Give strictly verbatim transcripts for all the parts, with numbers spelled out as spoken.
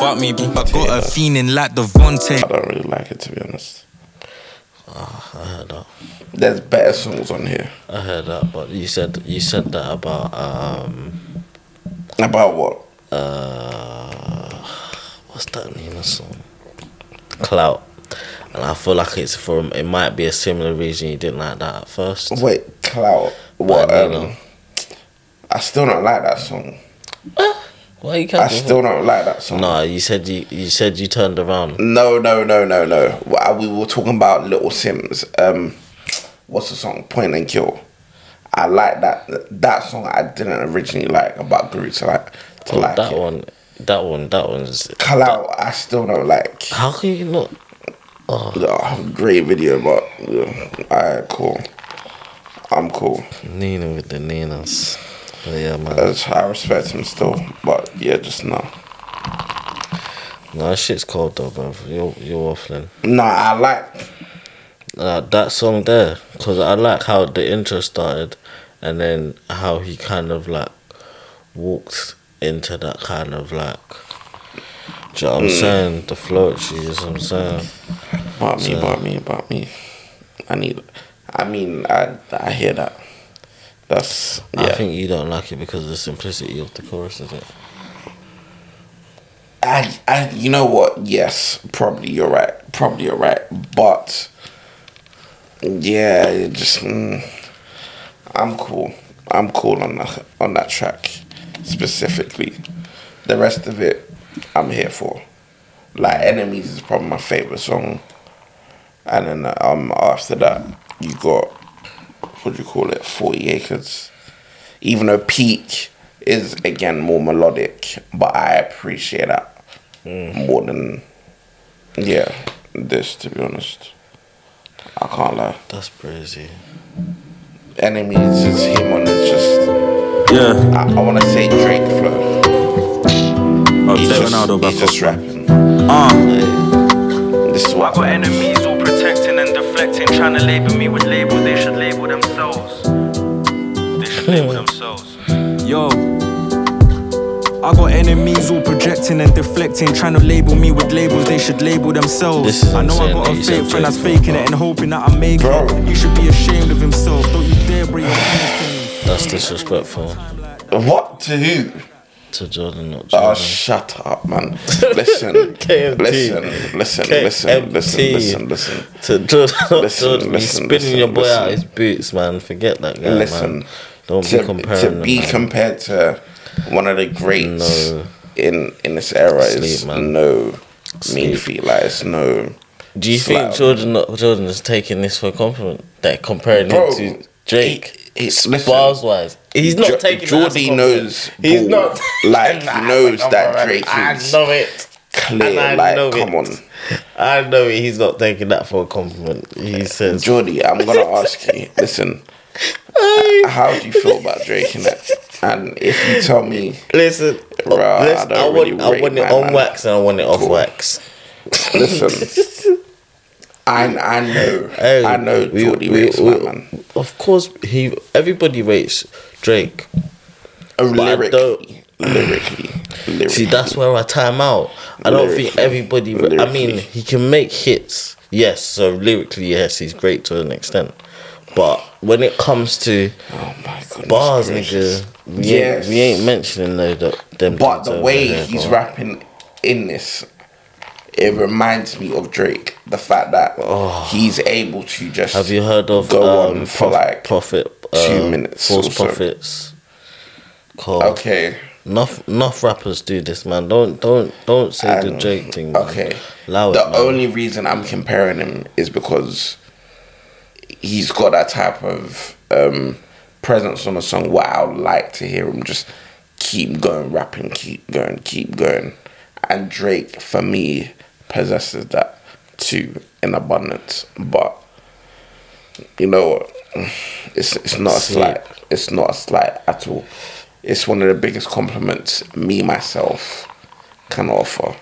fuck me, I got her feeling like Devontae. I don't really like it, to be honest. Oh, I heard that. There's better songs on here. I heard that, but you said you said that about um about what? Uh, what's that name of song? Clout. And I feel like it's from. It might be a similar reason you didn't like that at first. Wait, Clout. What? Um, I still don't like that song. Why you can't? I still don't like that song. No, you said you you said you turned around. No, no, no, no, no. We were talking about Little Sims. Um, what's the song? Point and Kill. I like that. That song I didn't originally like about Guru to like to oh, like that it. one. That one. That one's. Call Out. I still don't like. How can you not? Oh, oh great video, but yeah, alright, cool. I'm cool. Nina with the Ninas. But yeah, man. As I respect him still, but yeah, just no. No, that shit's cold though, bro. You're you're waffling. Nah, I like uh, that song there because I like how the intro started, and then how he kind of like walked into that kind of like. Do you know what I'm mm. saying? The float, you know what I'm saying? About me, about me, about me. I need. I mean, I I hear that. That's. Yeah. I think you don't like it because of the simplicity of the chorus, is it? I, I, you know what? Yes, probably you're right. Probably you're right. But yeah, it just mm, I'm cool. I'm cool on that on that track specifically. The rest of it, I'm here for. Like Enemies is probably my favorite song, and then um after that you got what do you call it? forty Acres. Even though Peak is again more melodic, but I appreciate that. Mm. More than, yeah, this, to be honest. I can't lie. That's crazy. Enemies is him on it's just, yeah. I, I want to say Drake flow. Oh, he's just, Ronaldo he's just rapping. Uh. This is what I got enemies all protecting and deflecting, trying to label me with labels. They should label themselves. They should label themselves. Yo. I got enemies all projecting and deflecting, trying to label me with labels, they should label themselves. I know I got a fake friend that's faking it and hoping that I make Bro. it. He should be ashamed of himself, don't you dare bring your hands to me. That's disrespectful. What? To who? To Jordan, not Jordan. Oh, shut up, man. Listen, K M T. listen, listen, K M T. listen, listen, listen, listen. To Jordan, not listen, Jordan. He's listen, spinning listen, your boy listen. out his boots, man. Forget that guy, Listen, man. Don't to, be comparing to be them, compared to one of the greats no. in in this era Sleep, is man. no Sleep. mean feet. Like it's no. Do you slap. think Jordan, not Jordan, is taking this for a compliment? That comparing Bro, him to Drake, it, it's listen, bars wise, he's not Jo- taking. Jordy knows. He's ball. not like he knows that Drake I is know it. clear. I Like know come it. on, I know it. He's not taking that for a compliment. He says, Jordy, I'm gonna ask you. Listen, how do you feel about Drake in that? And if you tell me, listen, Bruh, I listen, don't I, want, really I rate want it my on man. wax and I want it off Cool. wax. Listen, I I know, Hey, I know we- Jordy we- rates we- my man. Of course, he. Everybody rates Drake. Oh, But I lyrically, lyrically, lyrically. See, that's where I time out. I don't think Lyrically. everybody. I mean, Lyrically. he can make hits. Yes, so lyrically, yes, he's great to an extent. But when it comes to Oh my goodness bars, gracious. nigga, we, Yes. ain't, we ain't mentioning though that them. But dudes the over way there, he's bro. rapping in this, it reminds me of Drake. The fact that he's able to just Have you heard of go um, on for Prof- like Prophet? two uh, minutes False or so. prophets. Called. Okay. Enough, enough rappers do this, man. Don't, don't, don't say the And- Drake thing. Man. Okay. Allow The it, man. only reason I'm comparing him is because he's got that type of um, presence on a song where I would like to hear him just keep going, rapping, keep going, keep going. And Drake, for me, possesses that too in abundance. But you know what? It's it's not a Sleep. slight. It's not a slight at all. It's one of the biggest compliments me myself can offer.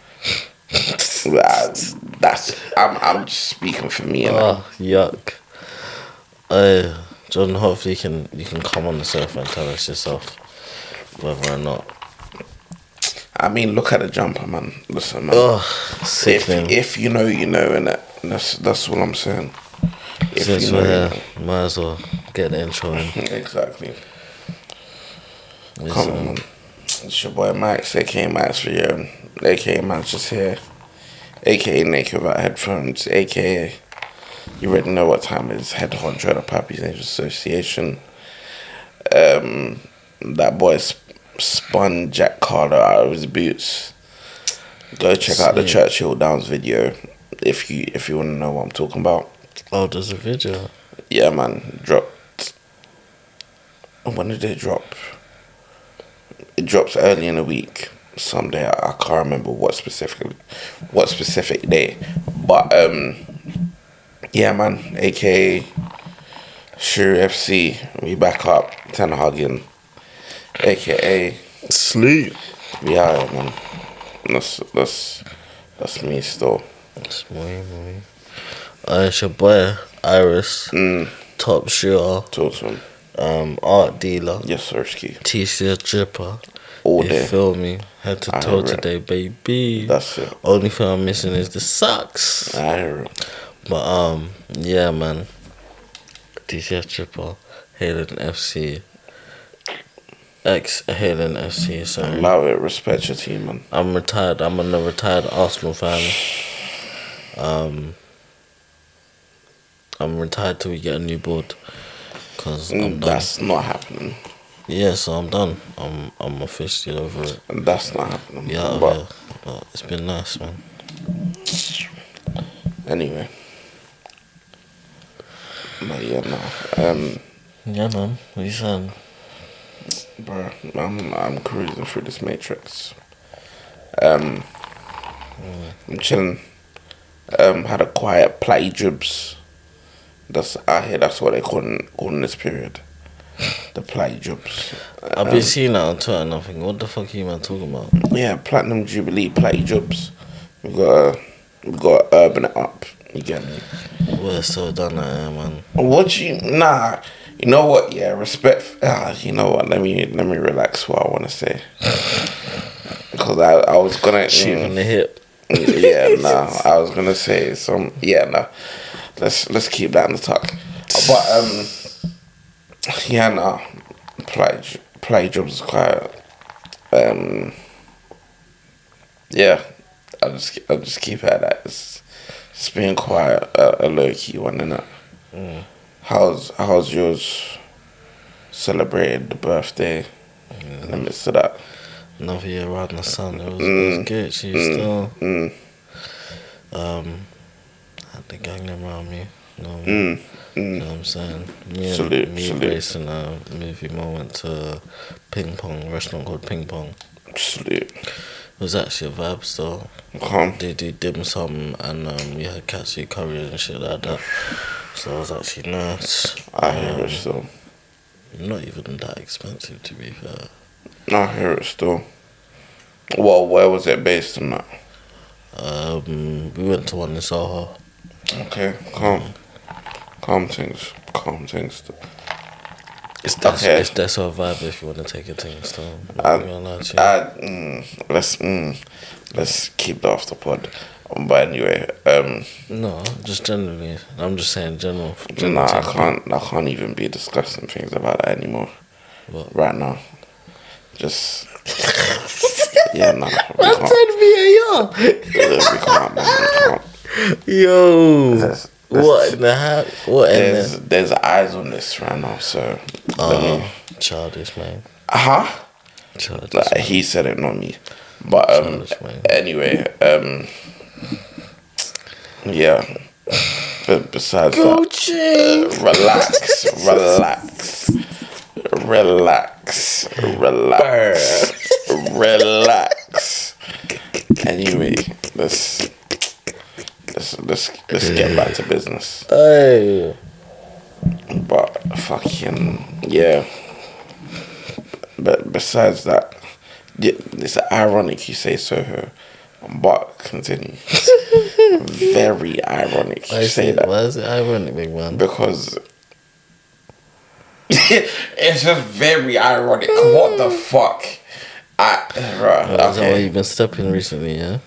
That's, that's I'm I'm just speaking for me. You know? Oh, yuck. Uh, Jordan, hopefully you can you can come on the sofa and tell us yourself whether or not. I mean, look at the jumper, man. Listen, man. Oh, if sickening. if you know, you know, and that's that's what I'm saying. If Since you know, we're you here, might as well get the intro in. know. Exactly. It's, Come on, um, man. It's your boy Max, aka Max for you, aka Max just here, aka Naked Without Headphones, aka you already know what time it is. Head honcho the Puppies Angels Association. Um, that boy sp- spun Jack Carter out of his boots. Go check out the Sweet. Churchill Downs video if you if you want to know what I'm talking about. oh, there's a video. Yeah, man, dropped. When did it drop? It drops early in the week. Someday I, I can't remember what specific, what specific day, but um, yeah, man. A K A Shrew F C, we back up. Ten hugging. A K A Sleep. we are, man. That's that's that's me still. It's muy, muy. Uh, it's your boy, Iris. Mm, Top shooter. talk to him. Um, art dealer. Yes, sir, ski. T-shirt dripper. All You day. feel me? Head to I toe hear it. today, baby. That's it. Only thing I'm missing is the socks. I hear it. But um, yeah, man. T C S Triple, Halen F C, ex Halen F C. Sorry, Love it. Respect your team, man. I'm retired. I'm a retired Arsenal fan. Um, I'm retired till we get a new board. Cause I'm Mm, done. That's not happening. Yeah, so I'm done. I'm I'm officially over it. And that's not happening. Yeah, out but of here. But it's been nice, man. anyway. But yeah, no. Um, Yeah, man. What you saying? bro, I'm I'm cruising through this matrix. Um, I'm chilling. Um, had a quiet platty jibs. That's I hear that's what they call in, call in this period. The platty jibs. I've been seeing that on Twitter and I think, what the fuck are you man talking about? Yeah, platinum jubilee platty jibs. We got we got to urban it up. You get me? We're so done at here, man. What you nah? You know what? Yeah, respect. Ah, you know what? Let me let me relax. What I want to say, because I I was gonna Shoot mm, from the hip. yeah, no, I was gonna say some. Yeah, no. Let's let's keep that in the talk. But um, yeah, no. Play play jobs is quite. Um, yeah, I just I just keep it at that. It's it's been quite a, a low key one, innit? Mm. How's how's yours? Celebrated the birthday in the midst of that. Another year around the sun. It was, it Mm. was good. She Mm. still Mm, um had the gang around me. You know, mm, you mm. know what I'm saying? Me and Salute, me salute. Grace and a movie mom went to a ping pong restaurant called Ping Pong. Salute. It was actually a vibe still. Calm. They did dim sum and um, we had katsu curry and shit like that. So it was actually nice. I hear Um, it still. Not even that expensive to be fair. I hear it still. Well, where was it based on that? Um, we went to one in Soho. Okay, calm. Calm things. Calm things. It's that's Okay. it's that's our vibe if you want to take a thing still. I, I'm not gonna lie to you. I, mm, let's mm, let's keep that off the pod. Um, but anyway, um, No, just generally. I'm just saying general. general nah, I thing. can't. I can't even be discussing things about that anymore What? right now. Just yeah, nah. We Man can't. said V A R. We can't. Man, we can't. Yo, There's- what in the heck? What in There's the? there's eyes on this right now, so. let Oh, me- childish man. Huh? Childish. Like, man. he said it, not me. But um, Childish, man. anyway, um, yeah. But besides that, Gucci. relax, relax, relax, relax, relax. Anyway, let's let's let's let's get back to business. Hey. But fucking yeah. But besides that, yeah, it's ironic you say Soho, but continue. Very ironic you I say see. that Why is it ironic, big man? because it's just very ironic. What the fuck? I, right, Uh, Is that where okay. you've been stepping recently, yeah?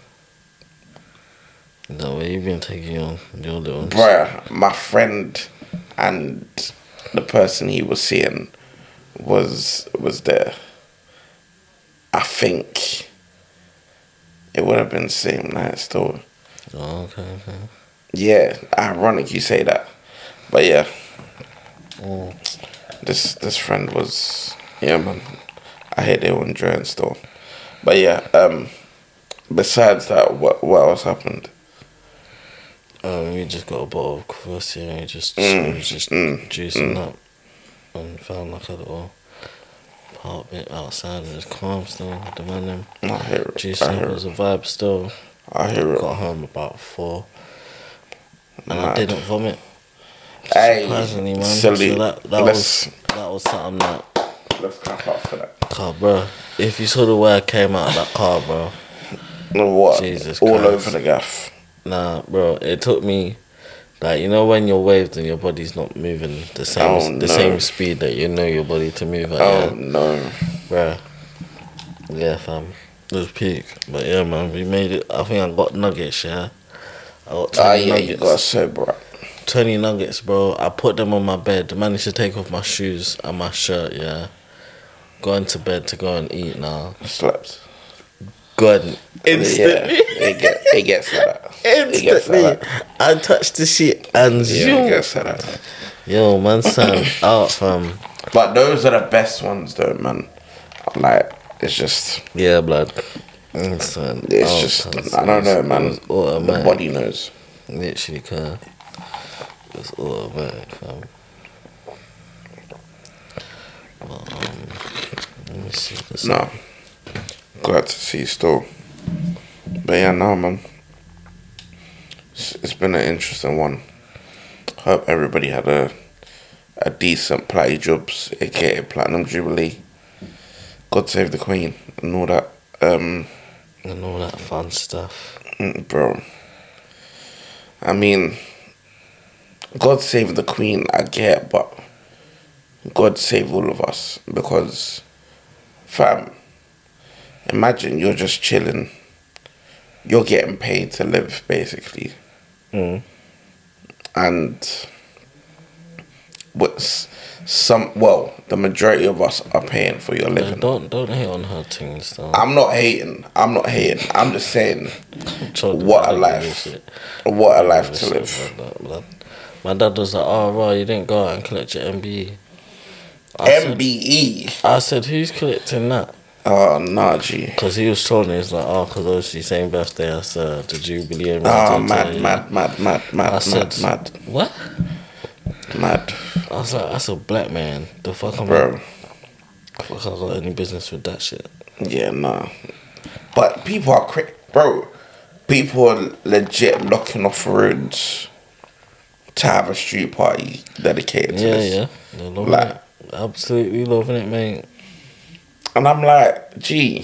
Is that where you've been taking your, your little... Bruh, my friend and the person he was seeing was was there. I think it would have been the same night still. Oh, okay, okay. Yeah, ironic you say that. But yeah. Oh. This this friend was, yeah, man. I hear they were enjoying still. But yeah, um, besides that, what what else happened? Um, we just got a bottle of Kvass and we just, Mm, we was just mm, juicing mm. up and found like a little apartment outside and it's calm still. The man them I hear it. juicing I up hear was it. a vibe still. I hear it. Got home about four and I Mad. didn't vomit. Hey, Surprisingly, man. silly. So that, that Let's was that was something that let's clap up for that. car, bro. If you saw the way I came out of that car, bro. What? Jesus All Christ. over the gaff. Nah, bro. It took me, like, you know when you're waved and your body's not moving the same Oh, the no. same speed that you know your body to move at, Oh yeah? no. Bro. Yeah, fam. It was peak. But yeah, man, we made it. I think I got nuggets, yeah? I got twenty Ah yeah, nuggets. you got sober up. twenty nuggets, bro. I put them on my bed. Managed to take off my shoes and my shirt, yeah? Going to bed to go and eat now. Slept. Good. Instantly. Yeah, it, get, it gets like that. It gets Instantly. like that. I touched the shit and Yeah, zoom. it gets like that. Yo, man, son, out from... But those are the best ones though, man. Like, it's just, Yeah, blood. Mm, son, it's out, just, cuz I don't it know, was- man. It was The automatic. body knows. Literally, cuz. It was automatic, fam. But, um, let me see this. No. Glad to see you still. But yeah, no, man. It's, it's been an interesting one. Hope everybody had a a decent Platty Jobs, aka Platinum Jubilee. God save the Queen and all that. Um, And all that fun stuff. mm, bro. I mean, God save the Queen, I get, but God save all of us because, fam, imagine you're just chilling. You're getting paid to live, basically. Mm. And what's some, well, the majority of us are paying for your Yeah, living. don't don't hate on her things, though. I'm not hating. I'm not hating. I'm just saying, Told the what dad a I life. give shit. What a I life give to shit live. about that, blood. My dad was like, oh, bro, you didn't go out and collect your M B E. I M B E. Said, I said, who's collecting that? Oh, nah, G. Because he was trolling. He's like, oh, because obviously same birthday as uh, the Jubilee. And Oh, da- da- mad, yeah. mad, mad, mad, I mad, said, mad, what? mad, mad. I was like, that's a black man. The fuck am Bro. I? Fuck, I got any business with that shit? Yeah, nah. But people are cra- bro. People are legit locking off roads to have a street party dedicated to Yeah, this. yeah. They're loving Like- it. Absolutely loving it, mate. And I'm like, gee,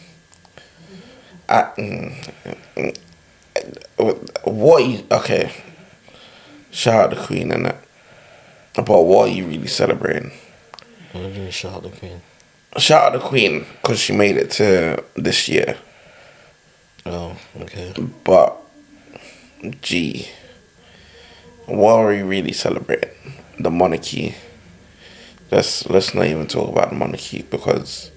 I, mm, mm, what you, okay, shout out the Queen, innit? But what are you really celebrating? What do you mean, shout out the Queen? Shout out the Queen, because she made it to this year. Oh, okay. But, gee, what are we really celebrating? The monarchy. Let's let's not even talk about the monarchy because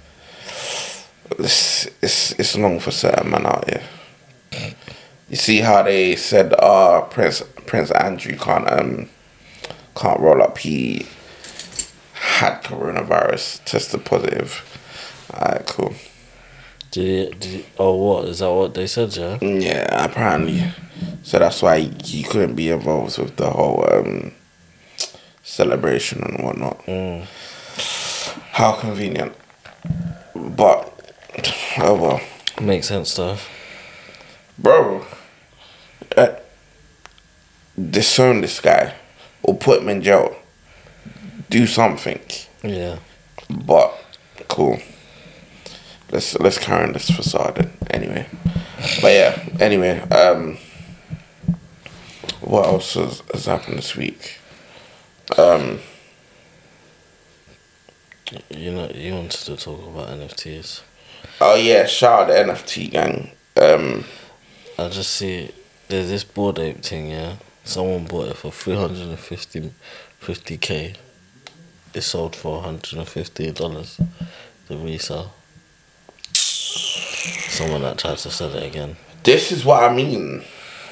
it's it's it's long for certain man out here. You see how they said, uh Prince Prince Andrew can't um can't roll up. He had coronavirus, tested positive. Alright, cool. Did he, did he, oh, what? Is that what they said, yeah? Yeah, apparently. So that's why he, he couldn't be involved with the whole um celebration and whatnot. Mm. How convenient. But, oh well. Makes sense, though. Bro, uh, disown this guy or put him in jail. Do something. Yeah. But, cool. Let's let's carry on this facade then. Anyway. But yeah, anyway, um, what else has, has happened this week? Um, You know, you wanted to talk about N F Ts. Oh yeah, shout out the N F T gang. Um, I just see there's this Bored Ape thing. Yeah, someone bought it for three hundred and fifty, fifty k. It sold for one hundred and fifty dollars. The resale. Someone that tries to sell it again. This is what I mean.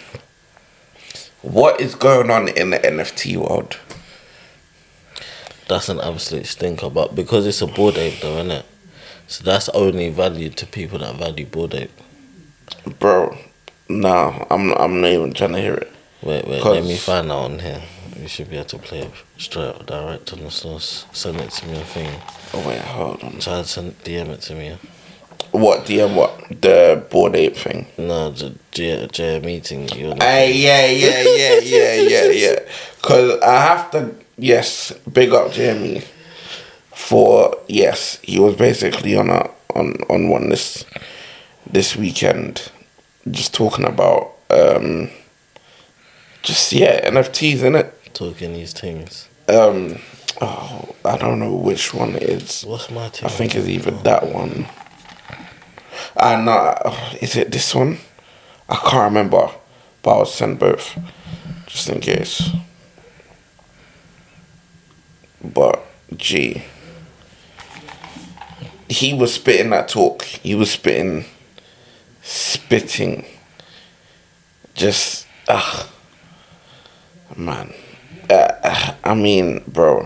What is going on in the N F T world? That's an absolute stinker, but because it's a Bored Ape though, isn't it? So that's only valued to people that value Bored Ape. Bro, no, I'm I'm not even trying to hear it. Wait, wait, let me find that on here. You should be able to play it straight up, direct on the source. Send it to me on thing. Oh wait, hold on. Try to send, D M it to me. What, D M what? The Bored Ape thing? No, the J, J meeting. Hey, yeah, yeah, yeah, yeah, yeah, yeah. Because I have to, yes, big up Jamie for, yes, he was basically on a on, on one this this weekend, just talking about, um, just, yeah, N F Ts, innit? Talking these things. Um, oh, I don't know which one it is. What's my thing? I think it's either that one. I know, is it this one? I can't remember, but I'll send both, just in case. But, gee, he was spitting that talk. He was spitting, spitting, just, ah, man. Uh, I mean, bro.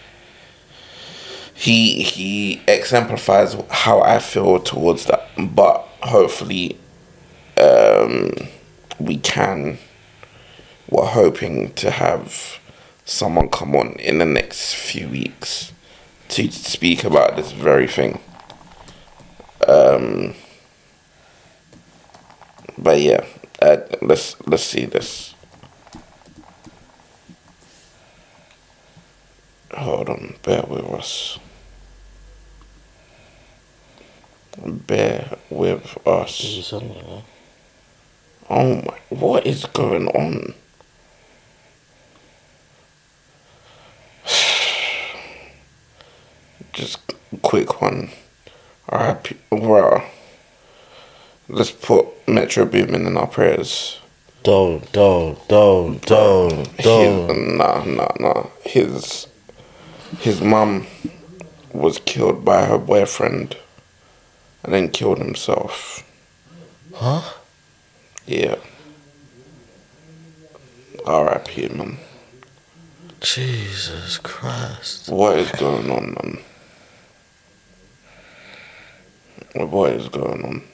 He he exemplifies how I feel towards that, but hopefully, um, we can. We're hoping to have someone come on in the next few weeks to speak about this very thing. Um, but yeah, uh, let's let's see this. Hold on, bear with us. Bear with us. Oh my, what is going on? Just a quick one. Alright, well, let's put Metro Boomin in our prayers. Don't, don't, don't, don't, don't. His, nah, nah, nah. His, his mum was killed by her boyfriend and then killed himself. Huh? Yeah. R I P, man. Jesus Christ. What is going on, man? What is going on?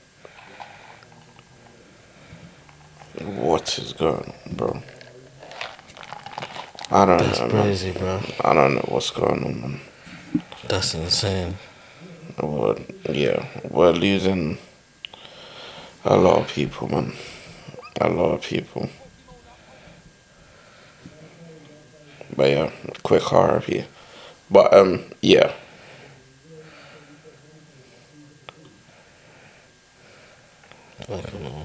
What is going on, bro? I don't That's know, crazy, man. bro. I don't know what's going on, man. That's insane. We're, yeah, we're losing a lot of people, man. A lot of people. But yeah, quick R I P. But um, yeah. I don't know.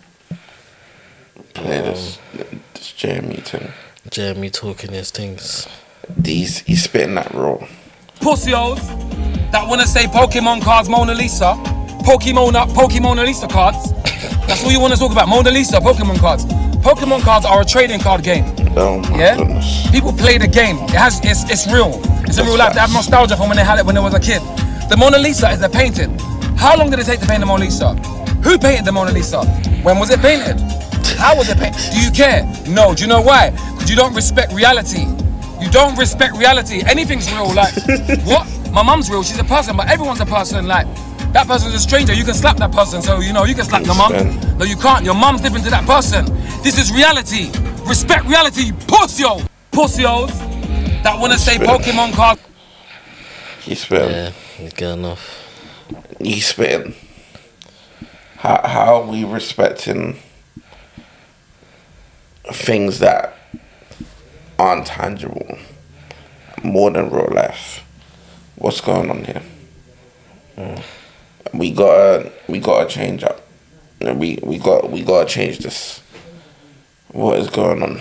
Play this, this Jeremy thing. Jeremy talking his things. These, he's spitting that raw. Pussios that wanna say Pokemon cards Mona Lisa, Pokemon Pokemon Mona Lisa cards. That's all you wanna talk about, Mona Lisa, Pokemon cards. Pokemon cards are a trading card game. Oh my yeah? goodness. People play the game. It has it's it's real. It's in real life. They have nostalgia from when they had it when they was a kid. The Mona Lisa is a painting. How long did it take to paint the Mona Lisa? Who painted the Mona Lisa? When was it painted? How was it painted? Do you care? No. Do you know why? Because you don't respect reality. You don't respect reality. Anything's real. Like, what? My mum's real. She's a person, but everyone's a person. Like, that person's a stranger. You can slap that person. So, you know, you can slap your mum. No, you can't. Your mum's different to that person. This is reality. Respect reality, pussyo. Pussios that want to say Pokemon cards. He's spitting. Yeah, he's getting off. He's spitting. How, how are we respecting things that aren't tangible more than real life? What's going on here? Mm. We gotta we gotta change up. We we got we gotta change this. What is going on?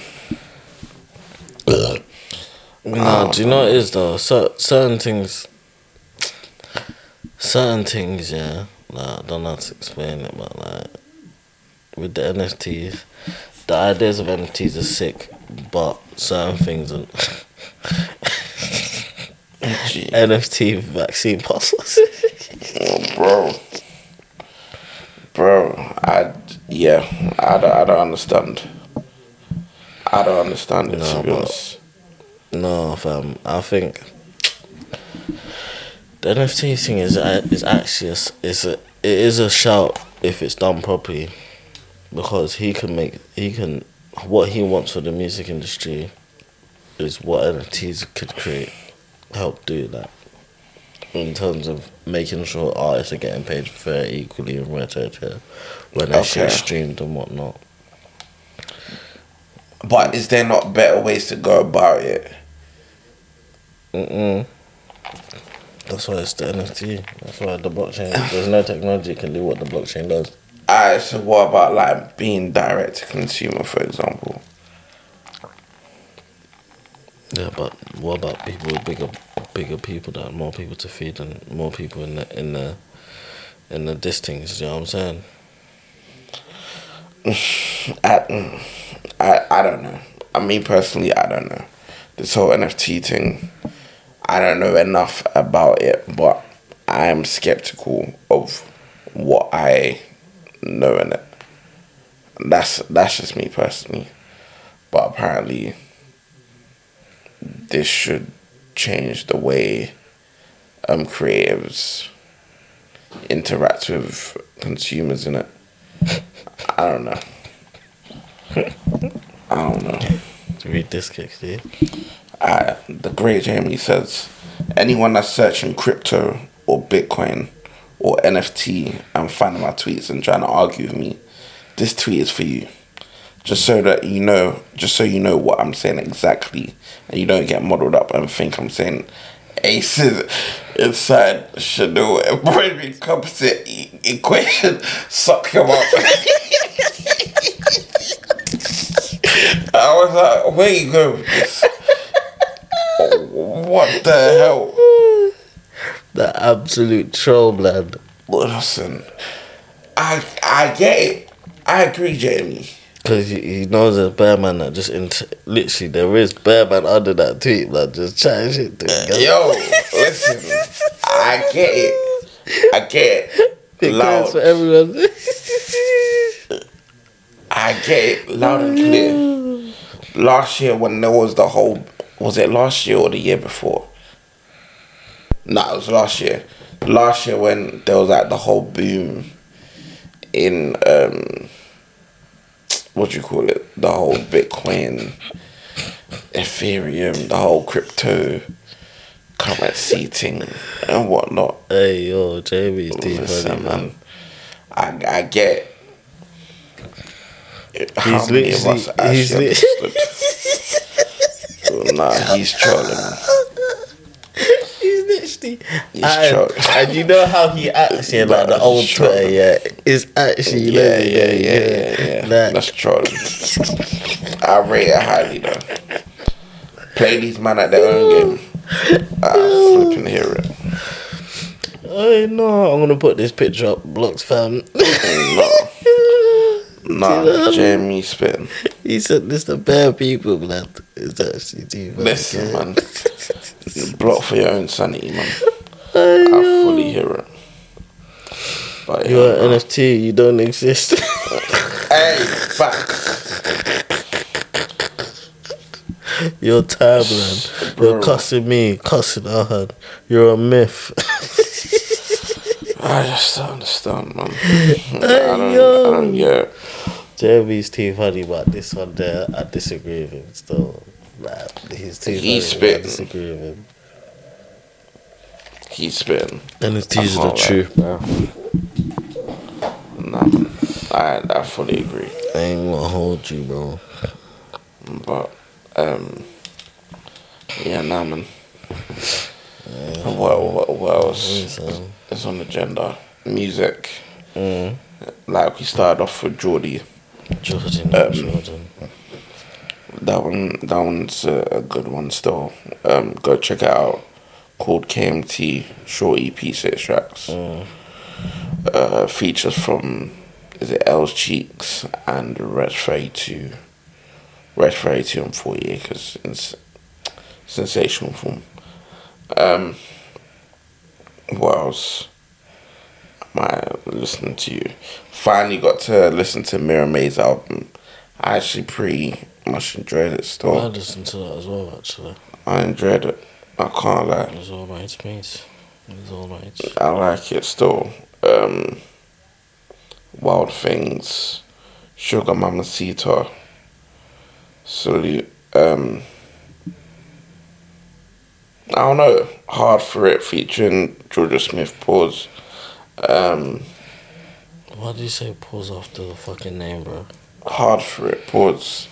No, do you know what it is though? So, certain things, certain things, yeah. Like, I don't know how to explain it, but like with the N F Ts, the ideas of N F Ts are sick, but certain things are. N F T vaccine parcels. Oh, bro, bro, I yeah, I don't, I don't understand. I don't understand it, No, to be but- honest. No, fam. I think the N F T thing is is actually a, s- is a it is a shout if it's done properly, because he can make he can what he wants for the music industry is what N F Ts could create, help do that. In terms of making sure artists are getting paid fair equally and rare to when that shit Okay. streamed and whatnot. But is there not better ways to go about it? Mm-mm. That's why it's the N F T. That's why the blockchain. There's no technology can do what the blockchain does. Alright, so what about like being direct to consumer, for example? Yeah, but what about people with bigger, bigger people that have more people to feed and more people in the in the in the distance? You know what I'm saying? I, I, I don't know. I mean, personally, I don't know. This whole N F T thing, I don't know enough about it, but I am skeptical of what I know in it. That's that's just me personally. But apparently, this should change the way um creatives interact with consumers in it. I don't know. I don't know. Read this quickly. Uh, the great Jamie says, anyone that's searching crypto or Bitcoin or N F T and finding my tweets and trying to argue with me, this tweet is for you. Just so that you know, just so you know what I'm saying exactly, and you don't get muddled up and think I'm saying aces inside Chanel embroidery composite e- equation. Suck your mouth. I was like, where you go with this? What the hell? The absolute troll, blood. Listen, I I get it. I agree, Jamie. Because he, he knows there's bear man that just int- literally there is bear man under that tweet, like just chatting shit to him. Yo, listen, I get it. I get it. It goes Loud. for everyone. I get it loud and clear. Last year when there was the whole, was it last year or the year before? No, it was last year. Last year when there was like the whole boom in um, what do you call it? The whole Bitcoin, Ethereum, the whole crypto currency thing and whatnot. Hey yo, Jamie's deep Listen, funny, man. man, I I get. How He's many of literally- us actually he's li- understood? Nah, he's trolling. Man. He's literally He's and, trolling. and you know how he acts here, like the Nah, old he's trolling. Twitter, yeah, is actually Yeah, living yeah, there, yeah, yeah, yeah. Like, That's trolling. I rate it highly though. Play these man at their own game. I flipping hear it. I know. I'm gonna put this picture up, blocks fam. No, nah, Jamie spitting. He said this to bare people, man. It's actually too funny. Listen, man. You block for your own sanity, man. I fully hear it. But yeah, You're an man. N F T. You don't exist. Hey, back. You're tab, man. You're Bro. cussing me, cussing Ahad. You're a myth. I just don't understand, man. I don't, I don't get it. Jeremy's too funny, but this one there, I disagree with him still. Like, he's too He's funny, but I spitting. disagree with him. He's spitting. N F Ts are the can't truth, bro. Nah, man. I, I fully agree. I ain't gonna hold you, bro. But, um, yeah, nah, man. What, what, what else So, is on the agenda? Music. mm, Like, we started off with Geordie. Jordan, Um, Jordan. That one, that one's a, a good one still. Um, go check it out. called K M T, short E P, six tracks. Mm. Uh, features from, is it L's Cheeks and Red thirty-two. Red thirty-two and forty Acres. It's sensational film. Um, what else am I listening to? Finally got to listen to Mira May's album. I actually pretty much enjoyed it still. I listened to that as well, actually. I enjoyed it. I can't lie. It was alright, mate. It was alright. I like it still. Um, Wild Things, Sugar Mamacita, Salute. Um, I don't know. Hard for It featuring Georgia Smith. Pause. Um, Why do you say pause after the fucking name, bro? Hard for It. Pause.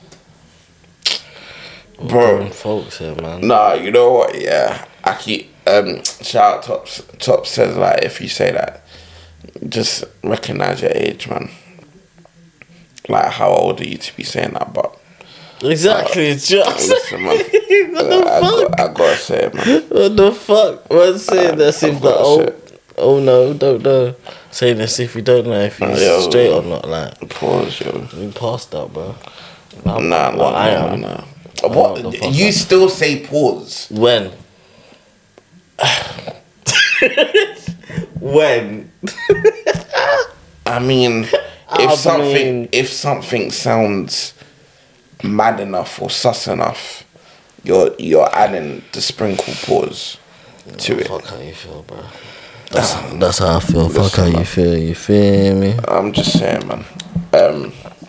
We're Bro. doing folks here, man. Nah, you know what? Yeah, I keep um shout out Tops. Tops says like if you say that, just recognize your age, man. Like how old are you to be saying that? But Exactly, uh, just. listen, man. What the I, fuck? got, I gotta say it, man. What the fuck? What's saying Uh, this if I've the gotta oh, say it. oh no, don't know. Saying this if you don't know if he's Yo. straight or not. Like, Pause, yo. we passed that, bro. Nah, I'm- nah, what nah, I nah, am. nah. know What? what the fuck You I- still say pause? When? When? I mean, if I something mean- if something sounds mad enough or sus enough, you're you're adding the sprinkle pause to it. Fuck how you feel, bro. That's, that's how I feel. Fuck Listen, how you man. feel. You feel me? I'm just saying, man. Um,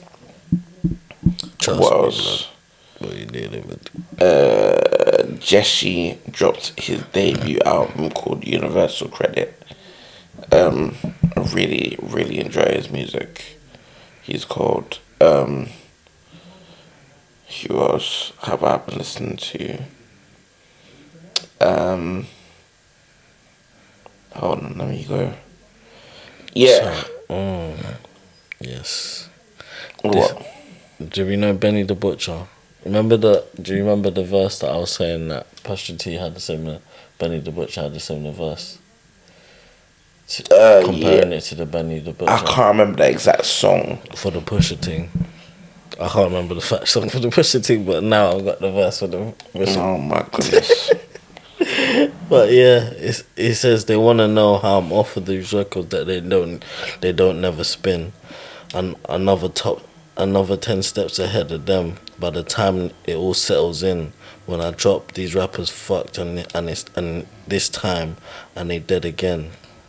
Trust what me, else? blood. What you dealing with? Uh, Jesse dropped his debut album called Universal Credit. Um, I really, really enjoy his music. He's called. Um, who else have I been listening to? Um, hold on, let me go. Yeah. So, mm, yes. What? Do we know Benny the Butcher? Remember the? Do you remember the verse that I was saying that Pusha T had the similar? Benny the Butcher had the similar verse. To- Uh, comparing yeah. it to the Benny the Butcher I can't remember the exact song. for the Pusha thing. I can't remember the fact song for the Pusha thing, but now I've got the verse for the Pusha. Oh my goodness. But yeah, it's, it says they want to know how I'm off of these records that they don't, they don't never spin, and another top, another ten steps ahead of them. By the time it all settles in, when I drop, these rappers fucked, and and it's and this time, and they dead again.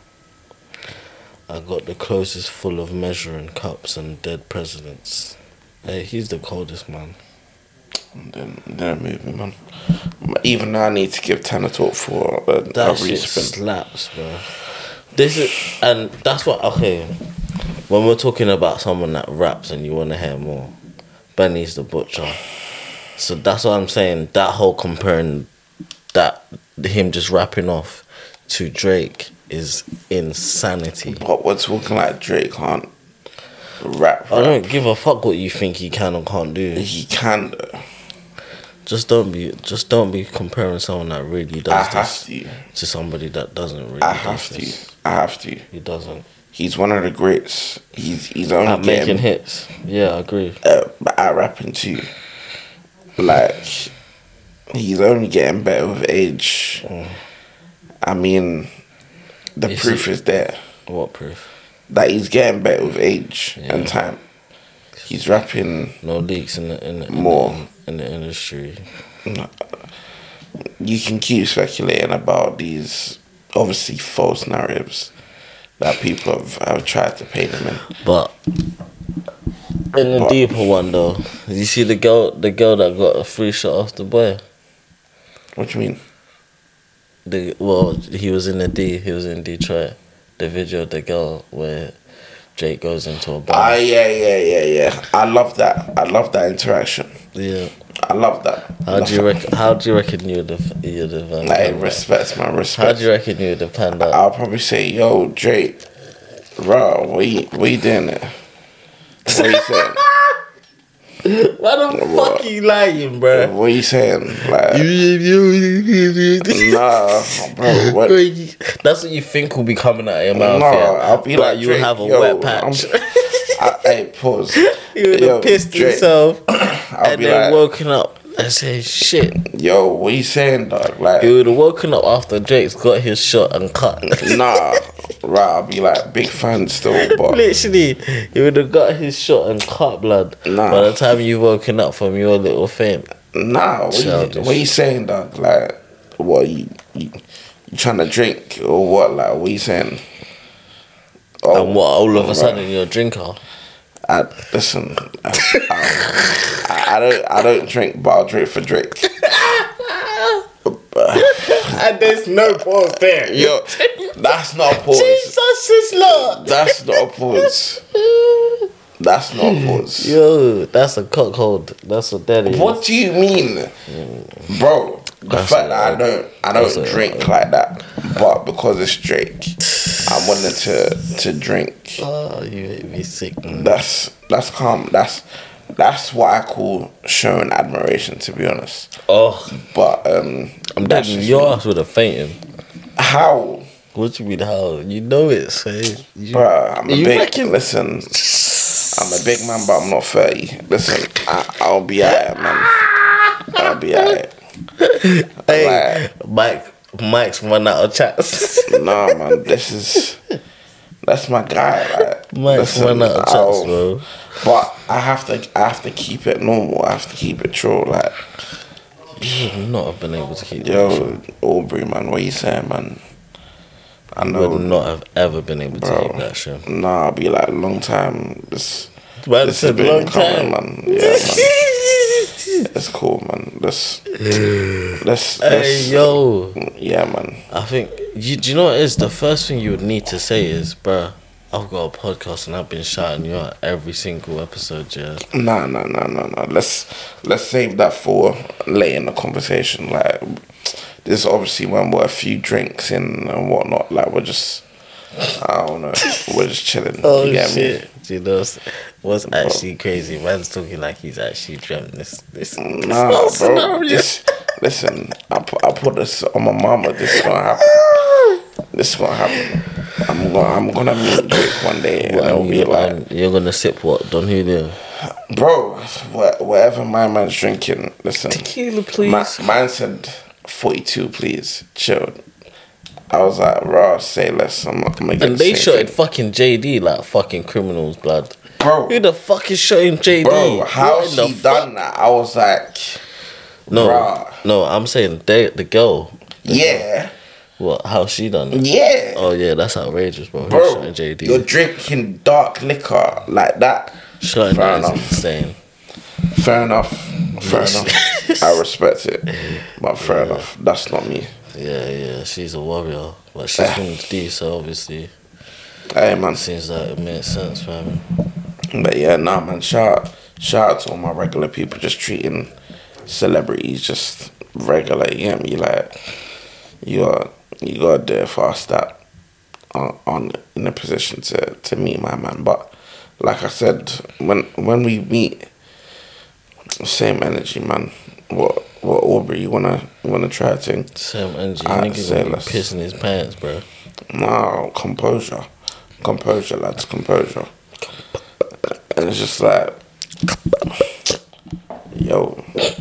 I got the closest full of measuring cups and dead presidents. Hey, he's the coldest man. Then, then move me, man. Even now, I need to give Tanner Talk for a, a That shit respin. slaps, bro. This is, and that's what, okay, when we're talking about someone that raps and you want to hear more, Benny's the Butcher. So that's what I'm saying. That whole comparing that, him just rapping off to Drake is insanity. But we're talking like Drake can't rap. I rap. don't give a fuck what you think he can or can't do. He can. Though. Just don't be, just don't be comparing someone that really does I have this to. to somebody that doesn't really. I does have to. this. I have to. He doesn't. He's one of the greats. He's he's only At making getting hits. Yeah, I agree. uh, at rapping too. Like he's only getting better with age. Mm. I mean, the Is proof it- is there What proof? that he's getting better with age Yeah. and time. He's rapping. No leaks in the in the, in More. the, in the industry. You can keep speculating about these obviously false narratives that people have, have tried to paint them in. But in the But- deeper one though, did you see the girl the girl that got a free shot off the boy? What do you mean? The well, he was in the D. He was in Detroit. The video of the girl where Drake goes into a bar. Ah, yeah, yeah, yeah, yeah. I love that. I love that interaction. Yeah. I love that. How do you reckon? How do you reckon you'd have you'd have? Um, Like, done that? respect, man, How respect. do you reckon you'd have panned out? I'll probably say, yo, Drake, bro, what you, what you doing there? What you saying? Why the What? fuck you lying, bro? What are you saying? Like, nah, bro. What? That's what you think will be coming out of your mouth. No, yeah? I'll be Like like, you Drake, have a yo, wet patch. I, hey, pause. You would Yo, have pissed Drake, yourself I'll and be then like, woken up and said, "Shit." yo, what you saying, dog? Like, You would have woken up after Drake's got his shot and cut. nah, right? I'll be like, big fan still, but Literally, you would have got his shot and cut, blood. Nah. By the time you woken up from your little fame. nah. What you, Childish. what you saying, dog? Like, what you, you you trying to drink or what? Like, what you saying? Oh, And what, all of a right. sudden you're a drinker? I, listen, I, I, I don't, I don't drink, but I'll drink for Drake. And there's no pause there. Yo, that's not a pause. Jesus is Lord. That's not a pause. That's not a pause. Yo, that's a cockhold. That's what that is. What do you mean, bro? The That's fact a- that I don't, I that's don't a- drink like that, but because it's Drake, I'm willing to to drink. Oh, you make me sick. Man. That's that's calm. That's that's what I call showing admiration, to be honest. Oh, But um, I'm that's dead. just Your me. ass would have fainted. How, What you mean how? You know it, say. You, bruh? I'm a you big. reckon- Listen, I'm a big man, but I'm not thirty. Listen, I, I'll be alright, man. I'll be alright. Hey, Mike, Mike's run out of chats. Nah, man, this is that's my guy. Like, Mike's listen, run out of chats, I'll- bro. But I have to, I have to keep it normal. I have to keep it true. Like, You would not have been able to keep that shit. yo, Aubrey, man, what you saying, man? I You know, would not have ever been able to bro. keep that shit. Nah, I'll be like long time. This, Man this has said been long coming, time. man. Yeah, man. It's cool, man. Let's, let's, Hey, let's yo. yeah, man. I think, you, do you know what it is? The first thing you would need to say is, bruh, I've got a podcast and I've been shouting you out every single episode, yeah. Nah, nah, nah, nah, nah. Let's let's save that for later in the conversation. Like, this is obviously when we're a few drinks in and whatnot. Like, we're just, I don't know, we're just chilling. Oh, you get shit. me? Do you know what's, what's actually crazy? Man's talking like he's actually dreamt this. this, this Nah, whole bro. scenario. This, listen, I put I put this on my mama. This is gonna happen. This is gonna happen. I'm gonna I'm gonna meet Drake one day, and What, it'll and be you, like, and you're gonna sip what? Don Julio? bro, wha- whatever my man's drinking. Listen, Tequila, please. Ma- man said forty-two, please. Chill. I was like, raw, say less. I'm, I'm gonna get And the they same shot thing. fucking J D like fucking criminals, blood. Bro, Who the fuck is shooting J D? bro, how What in the she fuck? done that? I was like, No, Bruh. no, I'm saying they, the girl. yeah, What? How she done it? yeah. Oh yeah, that's outrageous, bro. Who's Bro, shooting J D? you're drinking dark liquor like that. Shooting Fair that is enough. insane. Fair enough. Fair Yes. enough. I respect it, but fair enough. That's not me. Yeah, yeah, she's a warrior, but she's from D, so obviously Hey man. it seems like it makes sense, man. But yeah, nah, man. Shout, shout out to all my regular people just treating celebrities just regular. You get me? Like, you are, you gotta do it fast that on, on in a position to to meet my man. But like I said, when when we meet, same energy, man. What what Aubrey you wanna you wanna try a thing? Sam Angie, I'd nigga say gonna be less. pissing his pants, bro. No, composure. Composure, lads, composure. And it's just like, yo,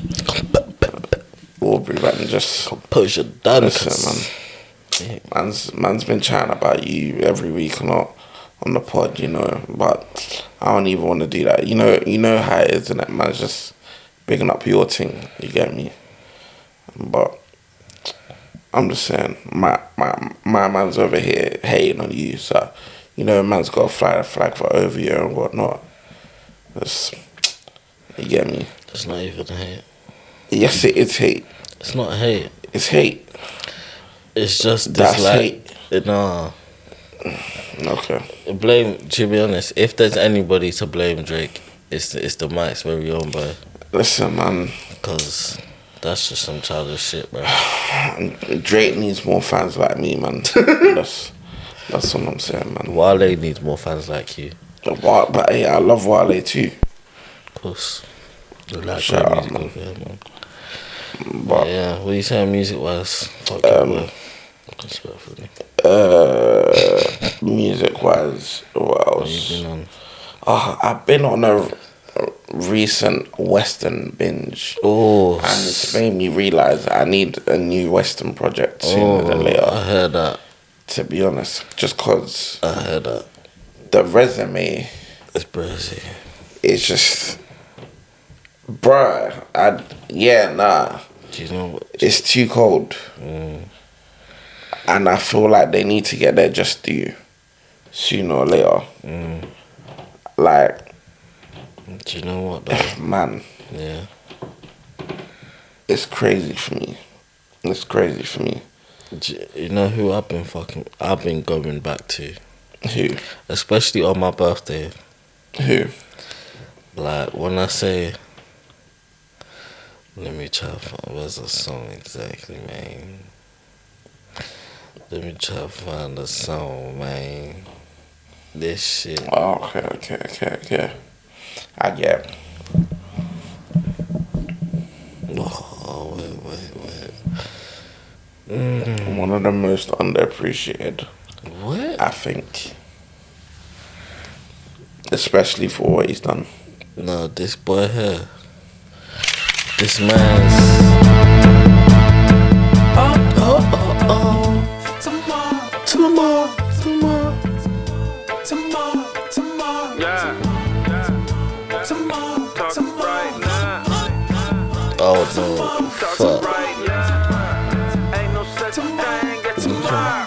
Aubrey, man, just Push your done, listen, man. Man's, man's been chatting about you every week or not on the pod, you know, but I don't even want to do that. You know, you know how it is, and that man's just bigging up your thing, you get me? But I'm just saying, my my my man's over here hating on you, so you know, man's got to fly the flag for over you and whatnot. That's, you get me? It's not even hate. Yes, it is hate. It's not hate. It's hate. It's just That's dislike. It, nah. Okay. Blame, to be honest, if there's anybody to blame Drake, it's the, it's the Mike's very own boy. Listen, man. Because that's just some childish shit, bro. Drake needs more fans like me, man. that's that's what I'm saying, man. Wale needs more fans like you. Wa- But hey, I love Wale too. Of course. Like Shout great out, music, man. yeah, man. But Yeah, what are you saying music wise? Fuck um, you, respectfully. Uh, music wise, what What else? you been on? Oh, I've been on a, a recent Western binge. Oh, And it's made me realise I need a new Western project sooner oh, than later. I heard that. To be honest, just cause I heard that. the resume It's crazy. is just, bruh. I yeah nah. Do you know what? It's too cold, Mm. and I feel like they need to get their just due sooner or later. Mm. Like, Do you know what though? man, Yeah. it's crazy for me. It's crazy for me. Do you- you know who I've been fucking? I've been going back to, Who? especially on my birthday. Who? Like when I say, let me try to find where's the song exactly, man. Let me try to find the song, man. This shit. Oh, okay, okay, okay, okay. I get. it. Oh wait, wait, wait. Mm. One of the most underappreciated, What? I think. Especially for what he's done. No, this boy here. This man's. Oh, Oh, oh, oh. tomorrow, Tomorrow, tomorrow. tomorrow, tomorrow, Yeah, tomorrow, talk tomorrow. right now. Oh no. Talk Fuck. right now. Ain't no such thing as tomorrow.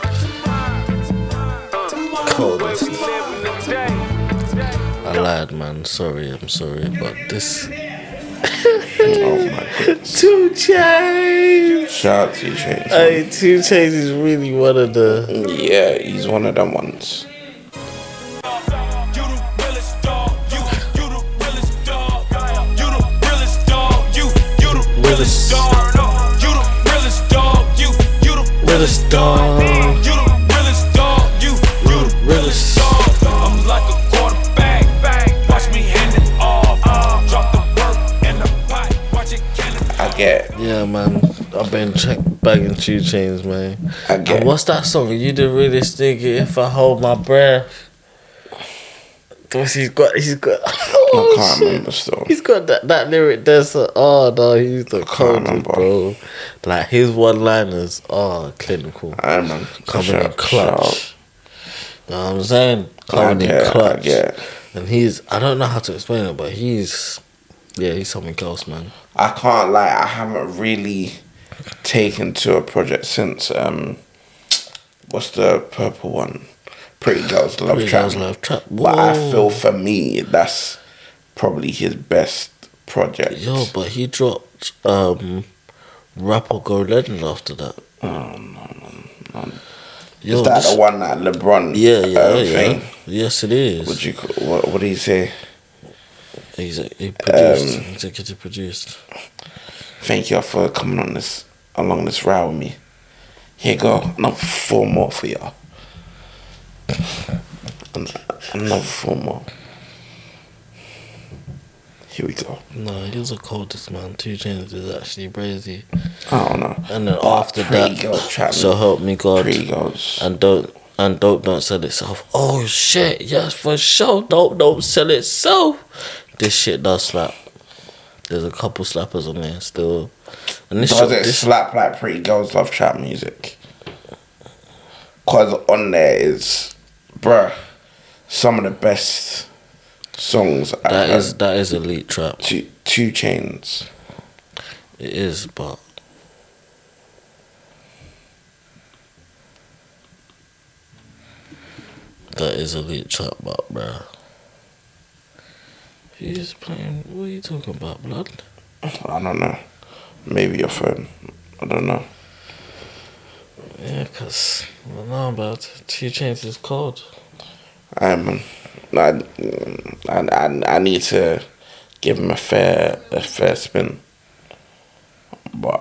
Cold. Way we live in the day. I lied, man. Sorry, I'm sorry, but this. Oh my goodness. Two Chainz. Shout out to Chainz. Hey, Two Chainz is really one of the. Yeah, he's one of them ones. You the realest dog, you, you the realest dog, you the realest dog, you, you the realest dog, you the realest dog, you, you the Realest dog. you the realest dog, you, you the realest dog. I'm like a quarterback, watch me hand it off, drop the work in the pot, watch it cannon. I get. Yeah, man. I've been check bagging Two Chainz, man. I get. And what's that song? You the realest nigga if I hold my breath. Cause he's got, he's got. I Oh, can't shit. remember still. He's got that, that lyric there. So, oh no, he's the can't coldest, remember. bro. Like his one-liners are clinical. I man. Coming in Shout- clutch. You know what I'm saying? I Coming get. in it, I clutch. get. it. And he's, I don't know how to explain it, but he's, yeah, he's something else, man. I can't lie. I haven't really taken to a project since. Um, what's the purple one? Pretty Girls Love Pretty Trap. Girls Love Trap. But I Whoa. feel for me that's probably his best project. Yo, but he dropped um, Rap or Go Legend after that. Oh, no, no, no. Yo, Is that this- the one that LeBron? Yeah, yeah, uh, yeah. thing? Yes, it is. Would you? call- What, what do you say? He's he produced, Um, executive produced. Thank y'all for coming on this along this ride with me. Here you go, another four more for y'all. An- Another four more. Here we go. No, he's the coldest, man. Two Chainz is actually crazy. I don't know. And then Oh, after Pretty that, Girls Trap. so help me God. Pretty Girls. And don't and dope don't sell itself. Oh shit, yes for sure. Dope don't sell itself. This shit does slap. There's a couple slappers on there still. And this Does shit, it this, slap like Pretty Girls Love Trap music? Cause on there is, bruh, some of the best songs I've that heard. is that is elite trap. Two, two Chains. It is, but that is elite trap, but bruh. He's playing. What are you talking about, blood? I don't know. Maybe your phone. I don't know. Yeah, cause I know about it. Two Chainz is cold. I'm. I, I, I, I need to give him a fair a fair spin. But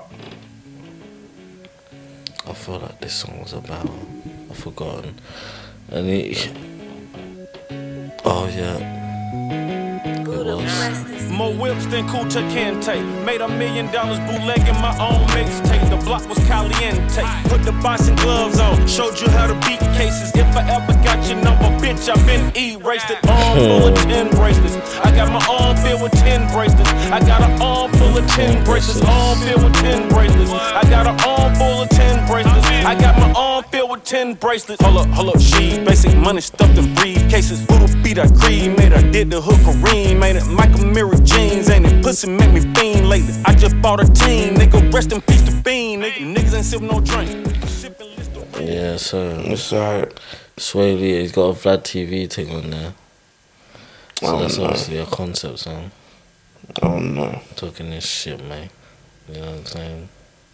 I feel like this song was about. I've forgotten. And he. Oh yeah. It was. More whips than Kuta Kente. Made a million dollars bootlegging my own mixtape. The block was caliente. Put the boxing gloves on. Showed you how to beat cases. If I ever got your number, bitch, I've been erased. It arm full of ten bracelets. I got my arm filled with ten bracelets. I got an arm full of ten bracelets. Arm filled with ten bracelets. I got an arm full of ten bracelets. I got my arm filled with ten bracelets. Hold up, hold up, she basic money stuffed in briefcases. Voodoo beat I cream, made her did the hook Kareem, made it Michael Mary jeans, ain't it? Pussy make me fiend lately. I just bought a team, nigga. Rest in peace to Fiend, nigga. Niggas ain't sipping no drink. Yeah, so It's alright. Sway Lee, he's got a Vlad T V thing on there. So Oh, that's no. obviously a concept song. Oh no. Talking this shit, man. You know what I'm saying?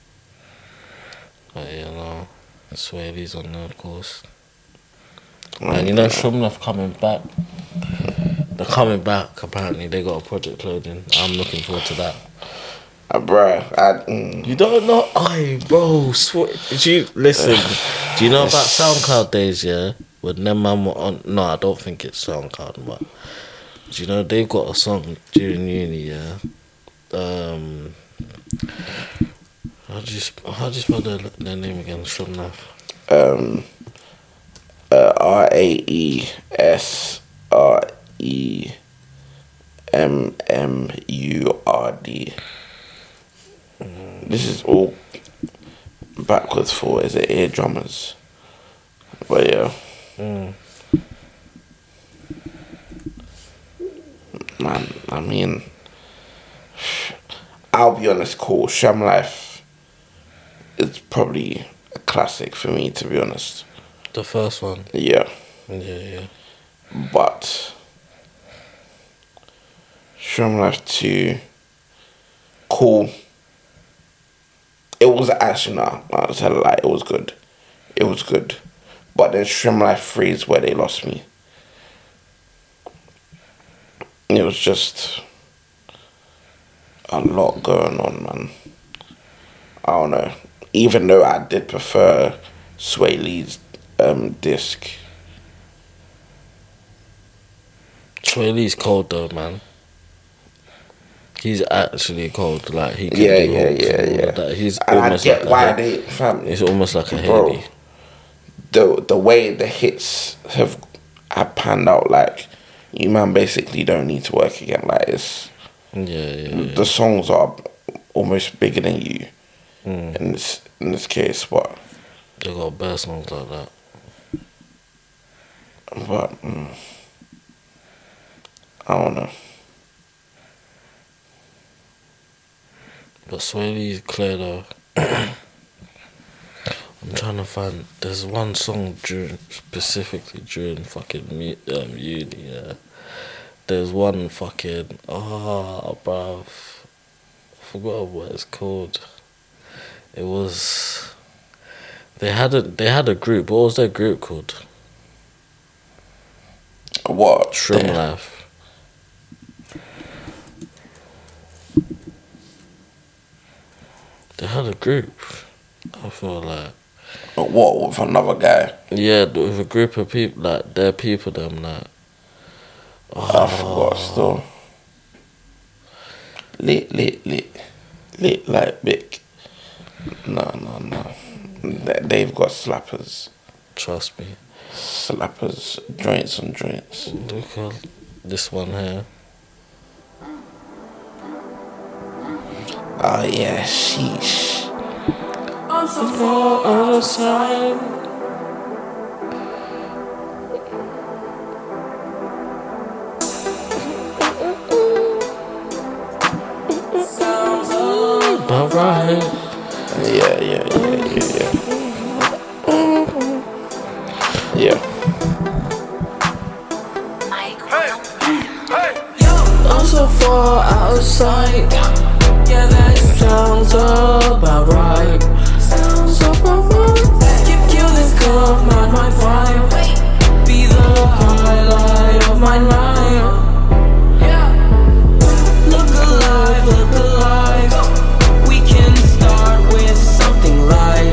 But you know, Sway Lee's on there, of course. And you know, Shumnaf coming back. They're coming back, apparently. They got a project loading. I'm looking forward to that. Uh, bruh, I, mm, You don't know? Aye, bro. Sw- do you, listen, do you know about SoundCloud days, yeah? When them man were on. No, I don't think it's SoundCloud, but. Do you know they've got a song during uni, yeah? Um. How do you, sp- how do you spell their, their name again? Shumnaf. um, uh, R A E S R E M M U R D. This is all backwards for, is it ear drummers? But yeah. Mm. Man, I mean, I'll be honest, cool. Sham Life is probably a classic for me, to be honest. The first one. Yeah. Yeah, yeah. But Sham Life two, cool. It was actually, no, I'll tell a lie, it was good. It was good. But then Sham Life three is where they lost me. It was just a lot going on, man. I don't know. Even though I did prefer Sway Lee's um, disc. Sway Lee's cold though, man. He's actually cold. Like he can Yeah, do yeah, hooks yeah, and all yeah. of that. He's And I almost get like why a, they, fam. It's almost like a Bro, Haley. the the way the hits have have panned out, like you man basically don't need to work again. Like it's Yeah, yeah, yeah. the songs are almost bigger than you Mm. in this in this case, but They got bare songs like that. but mm, I don't know. But Sway Lee's clear though. I'm trying to find. There's one song during specifically during fucking mu- um, uni. Yeah. There's one fucking ah, bruv. I forgot what it's called. It was. They had a they had a group. What was their group called? What? Shroom the- Life. They had a group. I feel like. What with another guy? Yeah, with a group of people, like, they're people, them, like. I forgot still. Lit, lit, lit. Lit like big. No, no, no. They- They've got slappers. Trust me. Slappers. Joints on joints. Look at this one here. Oh yeah, sheesh. I'm so far out of sight. Sounds about right. Yeah, yeah, yeah, yeah, yeah. Yeah. I'm so far out of sight. Yeah, that sounds about right. Sounds about right. Keep kill this club, not my vibe. Be the highlight of my life. Look alive, look alive. We can start with something light.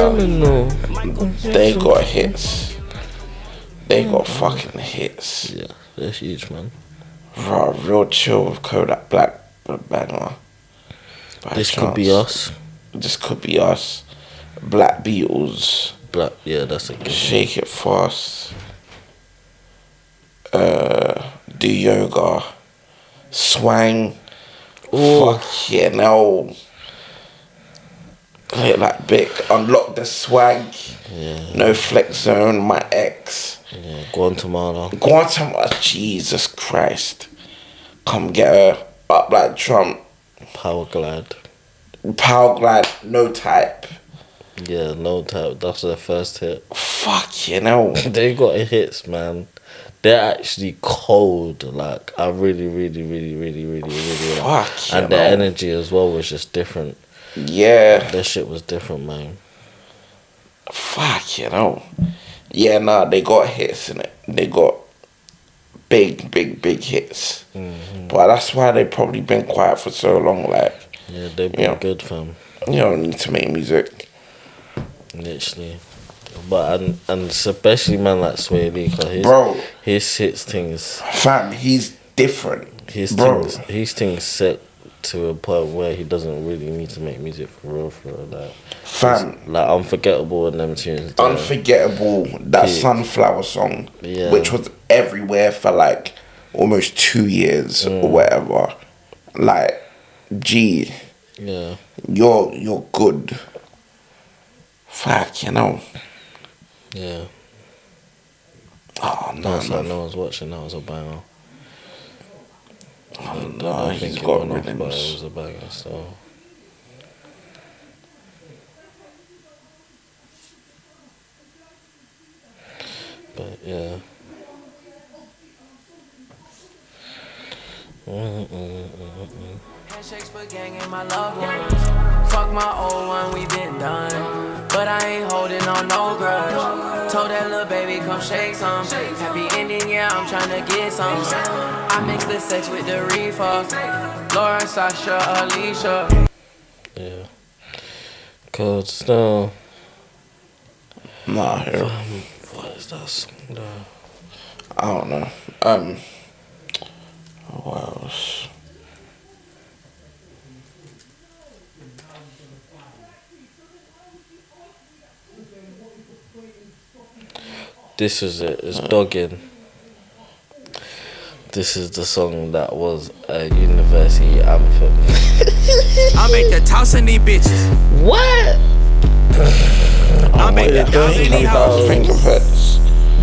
criminal. They got hits. They got fucking hits. Yeah, they're huge, man. Bro, real chill with Kodak Black banger. By This chance. could be us. This could be us. Black Beatles. Black, yeah, that's a good one. Shake It Fast. Uh, do yoga. Swang. Ooh. Fuck yeah, no. Play like big. Unlock the swag. Yeah, No flex zone. My ex. yeah. Guatemala. Guantanamo. Jesus Christ. Come get her. Up like Trump. Power Glide. Power Glide. No type. Yeah, no type. That's their first hit. Fuck you know. They got hits, man. They're actually cold. Like, I really, really, really, really, really, really like. Fuck you And the know. energy as well was just different. Yeah. Their shit was different, man. Fuck you know. Yeah, nah, they got hits in it. They got big, big, big hits. Mm-hmm. But that's why they probably been quiet for so long. Like, Yeah, they've been Yeah. good, fam. you don't need to make music. Literally. But, and, and especially, man, like Sway Lee, 'cause his, Bro. his hits things, Fam, he's different. his Bro. things, his things set to a point where he doesn't really need to make music for real, for real. Like, Fam, like Unforgettable and them tunes. there. unforgettable. That Peak. Sunflower song, Yeah. which was everywhere for like almost two years Mm. or whatever. Like, G, Yeah. you're you're good. Fuck, you know. Yeah. Oh no, That's like man. no one's watching. That was a banger. Oh, I no, don't he's think it got went off, but it rhythms. was a banger. So. But yeah. Mm-mm-mm-mm-mm. Handshakes for gang and my loved ones. Fuck my old one, we been done. But I ain't holding on no grudge. Told that little baby come shake some. Happy ending, yeah, I'm tryna get some. I mix the sex with the reefer. Laura, Sasha, Alicia. Yeah. Cold Snow. Nah, here. What is that song though? I don't know. Um, what else? This is it. It's Doggin. This is the song that was a university anthem. I make the toss in these bitches. What? I make the dog in these hoes. Finger hurts.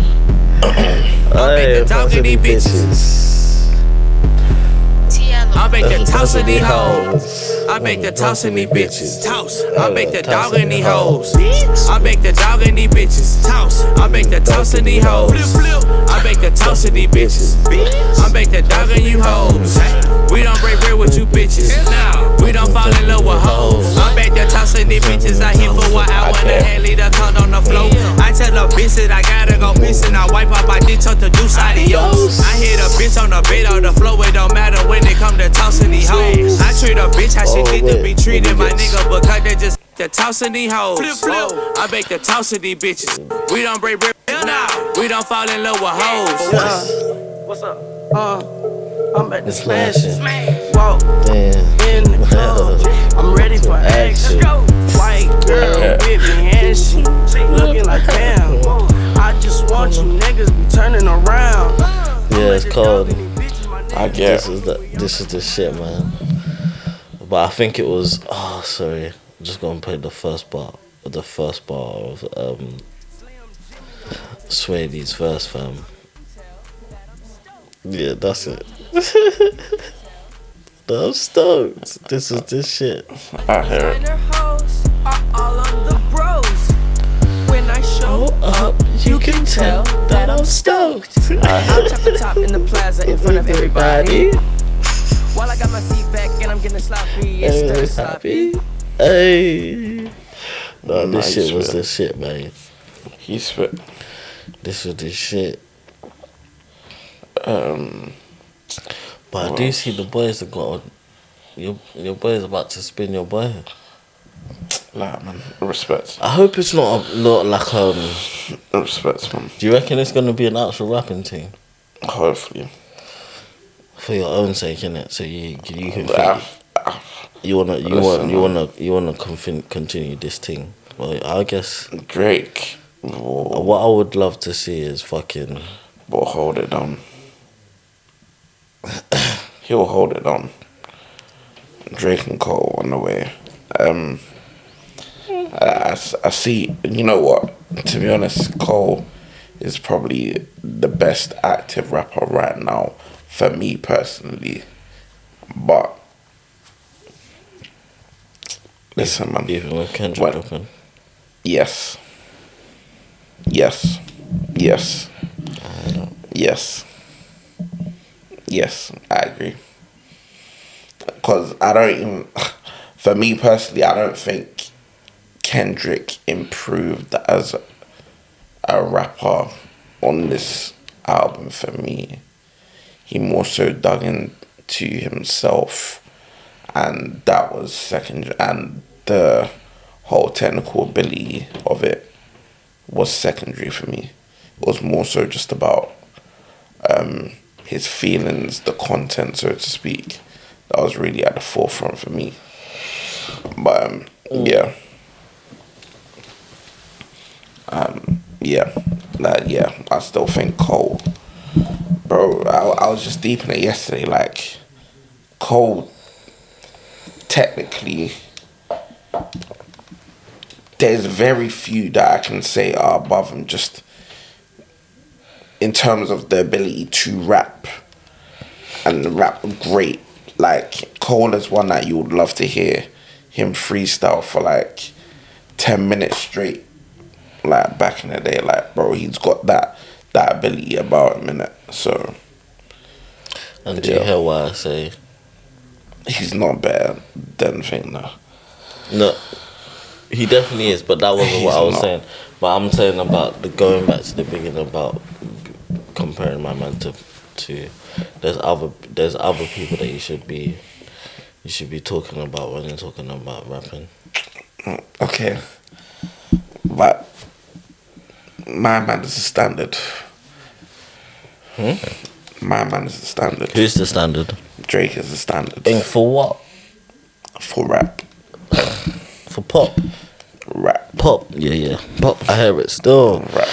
I make the dog in these bitches. I make the toss in these hoes. I make the toss in these bitches. Toss. I make the dog in these hoes. I make the dog in these bitches. Toss. I make the toss in these hoes. I make the toss in these bitches. I make the dog in you hoes. We don't break bread with you bitches. We don't fall in love with hoes. I make the toss in these bitches. I hit for one hour and a half, leave the cunt on the floor. I tell the bitch that I gotta go piss and I wipe up my dick, tuck the juice out of yours. I hit a bitch on the bed on the floor. It don't matter when it come to tossing these hoes. I treat a bitch how she Oh, need to be wait. treated, my nigga, because they just the tossing these hoes. I make the tossing these bitches. We don't break bread, nah. We don't fall in love with hoes. What's up? Uh, I'm at the It's smash. flashing. Walk Damn. in the club. I'm ready for action. White girl with me and she looking like damn. I just want you niggas be turning around. Yeah, it's cold. I get. This is the this is the shit, man. But I think it was. Oh, sorry. I'm just gonna play the first bar. The first bar of um. Sway Lee's verse, fam. Yeah, that's it. I'm stoked. This is this shit. I hear it. All of the bros. When I show Up, you can tell that I'm stoked. I'll chop the top in the plaza in front of everybody. While I got my feet back and I'm getting sloppy, it's Hey, still sloppy. happy. Hey. No, this Nice, shit was man. the shit, man. He spit. This was the shit. Um, But I do see the boys have got on. Your, your boy is about to spin your boy. Like, man, respect. I hope it's not a, not like um. Respect, man. Do you reckon it's gonna be an actual rapping team Hopefully. for your own sake, innit? So you you can But I've- I've- you wanna you Listen, want you man. wanna you wanna confin- continue this thing. Well, I guess Drake will, what I would love to see is fucking. will hold it down. He'll hold it down. Drake and Cole on the way. Um, I, I s- I see, you know what? To be honest, Cole is probably the best active rapper right now for me personally. But, listen, man. Even with Kendrick What? dropping. Yes. Yes. Yes. Yes. Yes, I agree. Because I don't even, for me personally, I don't think Kendrick improved as a, a rapper on this album for me. He more so dug into himself, and that was second, and the whole technical ability of it was secondary for me. It was more so just about um, his feelings, the content, so to speak. That was really at the forefront for me. But um, yeah, um, yeah, like, yeah, I still think Cole, bro. I, I was just deep in it yesterday. Like, Cole, technically, there's very few that I can say are above him, just in terms of the ability to rap and rap great. Like, Cole is one that you would love to hear him freestyle for like ten minutes straight. Like, back in the day, like, bro, he's got that that ability about him, innit? So, And do you yeah. hear what I say? he's not better than Thing, though. No, he definitely is, but that wasn't He's what I was not. saying. But I'm saying about the going back to the beginning about comparing my man to to there's other there's other people that you should be you should be talking about when you're talking about rapping. Okay. But my man is the standard. Hmm? My man is the standard. Who's the standard? Drake is the standard. And for what? For rap. For pop. Rap. Pop. Yeah, yeah. Pop. I hear it still. Rap.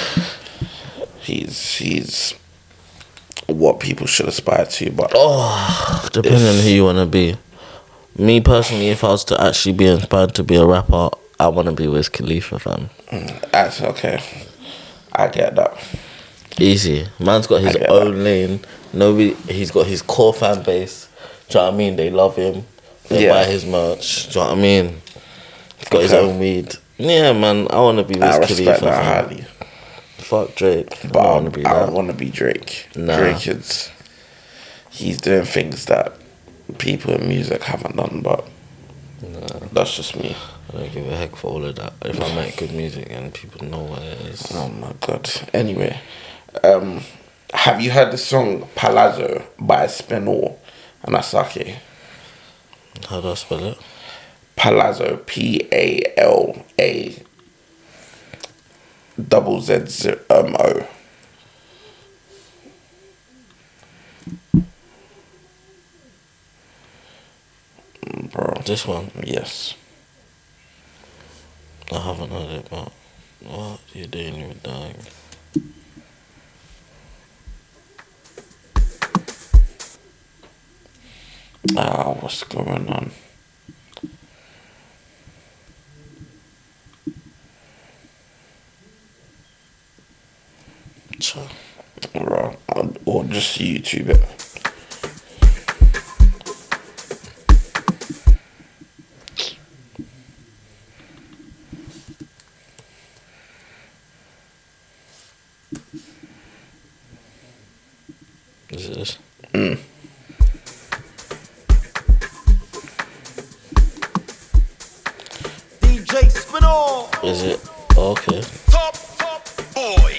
He's he's what people should aspire to, but Oh, depending on who you want to be. Me personally, if I was to actually be inspired to be a rapper, I want to be Wiz Khalifa, fam. that's okay. I get that. Easy. Man's got his I get own that. lane. Nobody. He's got his core fan base. Do you know what I mean? They love him. They Yeah. buy his merch. Do you know what I mean? He's got his Okay. own weed. Yeah, man. I want to be Wiz I Khalifa. respect that fam. highly. Fuck Drake. But I I, want to be I that. want to be Drake. Nah. Drake is he's doing things that people in music haven't done, but that's just me. I don't give a heck for all of that. If I make good music and people know what it is. Oh my god. Anyway, um, have you heard the song Palazzo by Spinall and Asake? How do I spell it? Palazzo, P A L A double Z Z um, O. Bro, This one. yes. I haven't heard it, but what you doing? You're dying. Ah, what's going on? Sure. Bro, or, or just YouTube it. Is it this? Mm. D J Spinall, Is it? Oh, okay. top, top boy.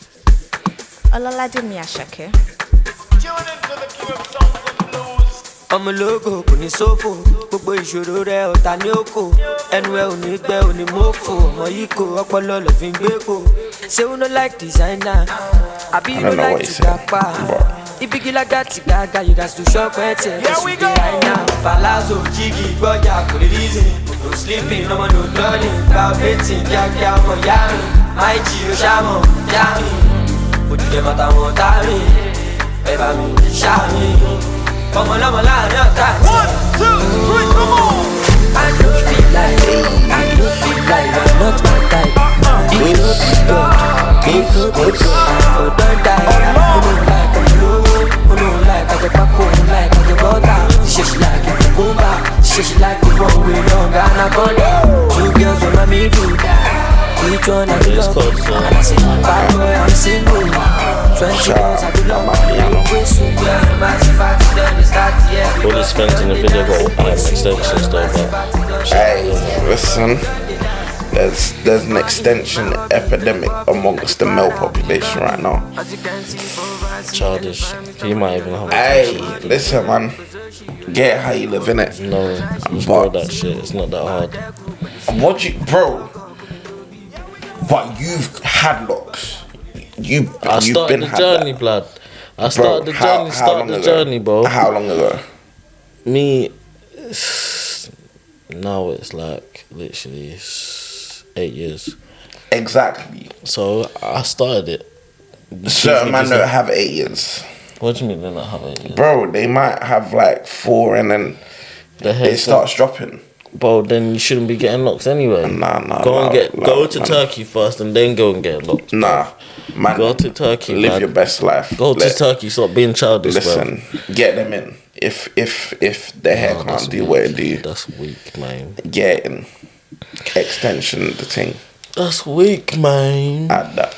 Ọlọ́ládé mi Àṣàkẹ́. Tune into the king of songs and blues. ọmọ ológo kò ní sófò gbogbo ìṣòro rẹ ọ̀tá ní òkò ẹnu ẹ ò ní gbẹ ò ní mọ́fò ọmọ yìí kò ọpọlọ lọ fi ń gbé kò ṣé o no like designer àbí you no like to gapa ibigi lágàtì gàgà you gats to shop ẹ tiẹ̀ kẹ́sì dé àìná palazzo jígì gbọ́jà kò lè reason no sleeping ọmọ no dulling gba betting kíákíá ọmọ yá mi máì jí o ṣàmọ̀ yá mi òdìdẹ mọ́ta wọn tá mi ẹ bá mi ṣá mi ọmọ lọ́mọ láàrin ọ̀tá mi. One, two, three, come on! I don't feel like I don't feel like I'm not my type. If no be God, if no be God, I for don die. Who no like I'm low, who no like I get back home, like I get butter. She she like it to go back, she she like the one way long anaconda. Two girls with my middle, each one I do love. And I say, bad boy, I'm single. Twenty girls I do love. All these fans in the video got um, extensions though, but Hey, listen. There's there's an extension epidemic amongst the male population right now. childish. He might even have a Hey, tension. listen, man. Get how you live in it. No, just But- know that shit. It's not that hard. What you, bro? But you've had locks. You, I you've started been the had journey, that. blood. I Bro, started the how- journey. how Start long the ago? journey, bro. How long ago? Me, it's- now it's like literally s- eight years. Exactly. So I started it. Certain man Because don't of- have eight years. What do you mean they're not having it? Bro, they might have like four and then The it head starts dropping. Bro, then you shouldn't be getting locks anyway. Nah, nah, Go nah, and get nah, go to man. Turkey first and then go and get locked. Nah, man. Go to Turkey, Live man. your best life. Go to Let- Turkey. Stop being childish, bro. Listen, get them in. If if if the hair Oh, that's can't do weak. what it do, That's weak, man. get in. Extension the thing. That's weak, man. Add that.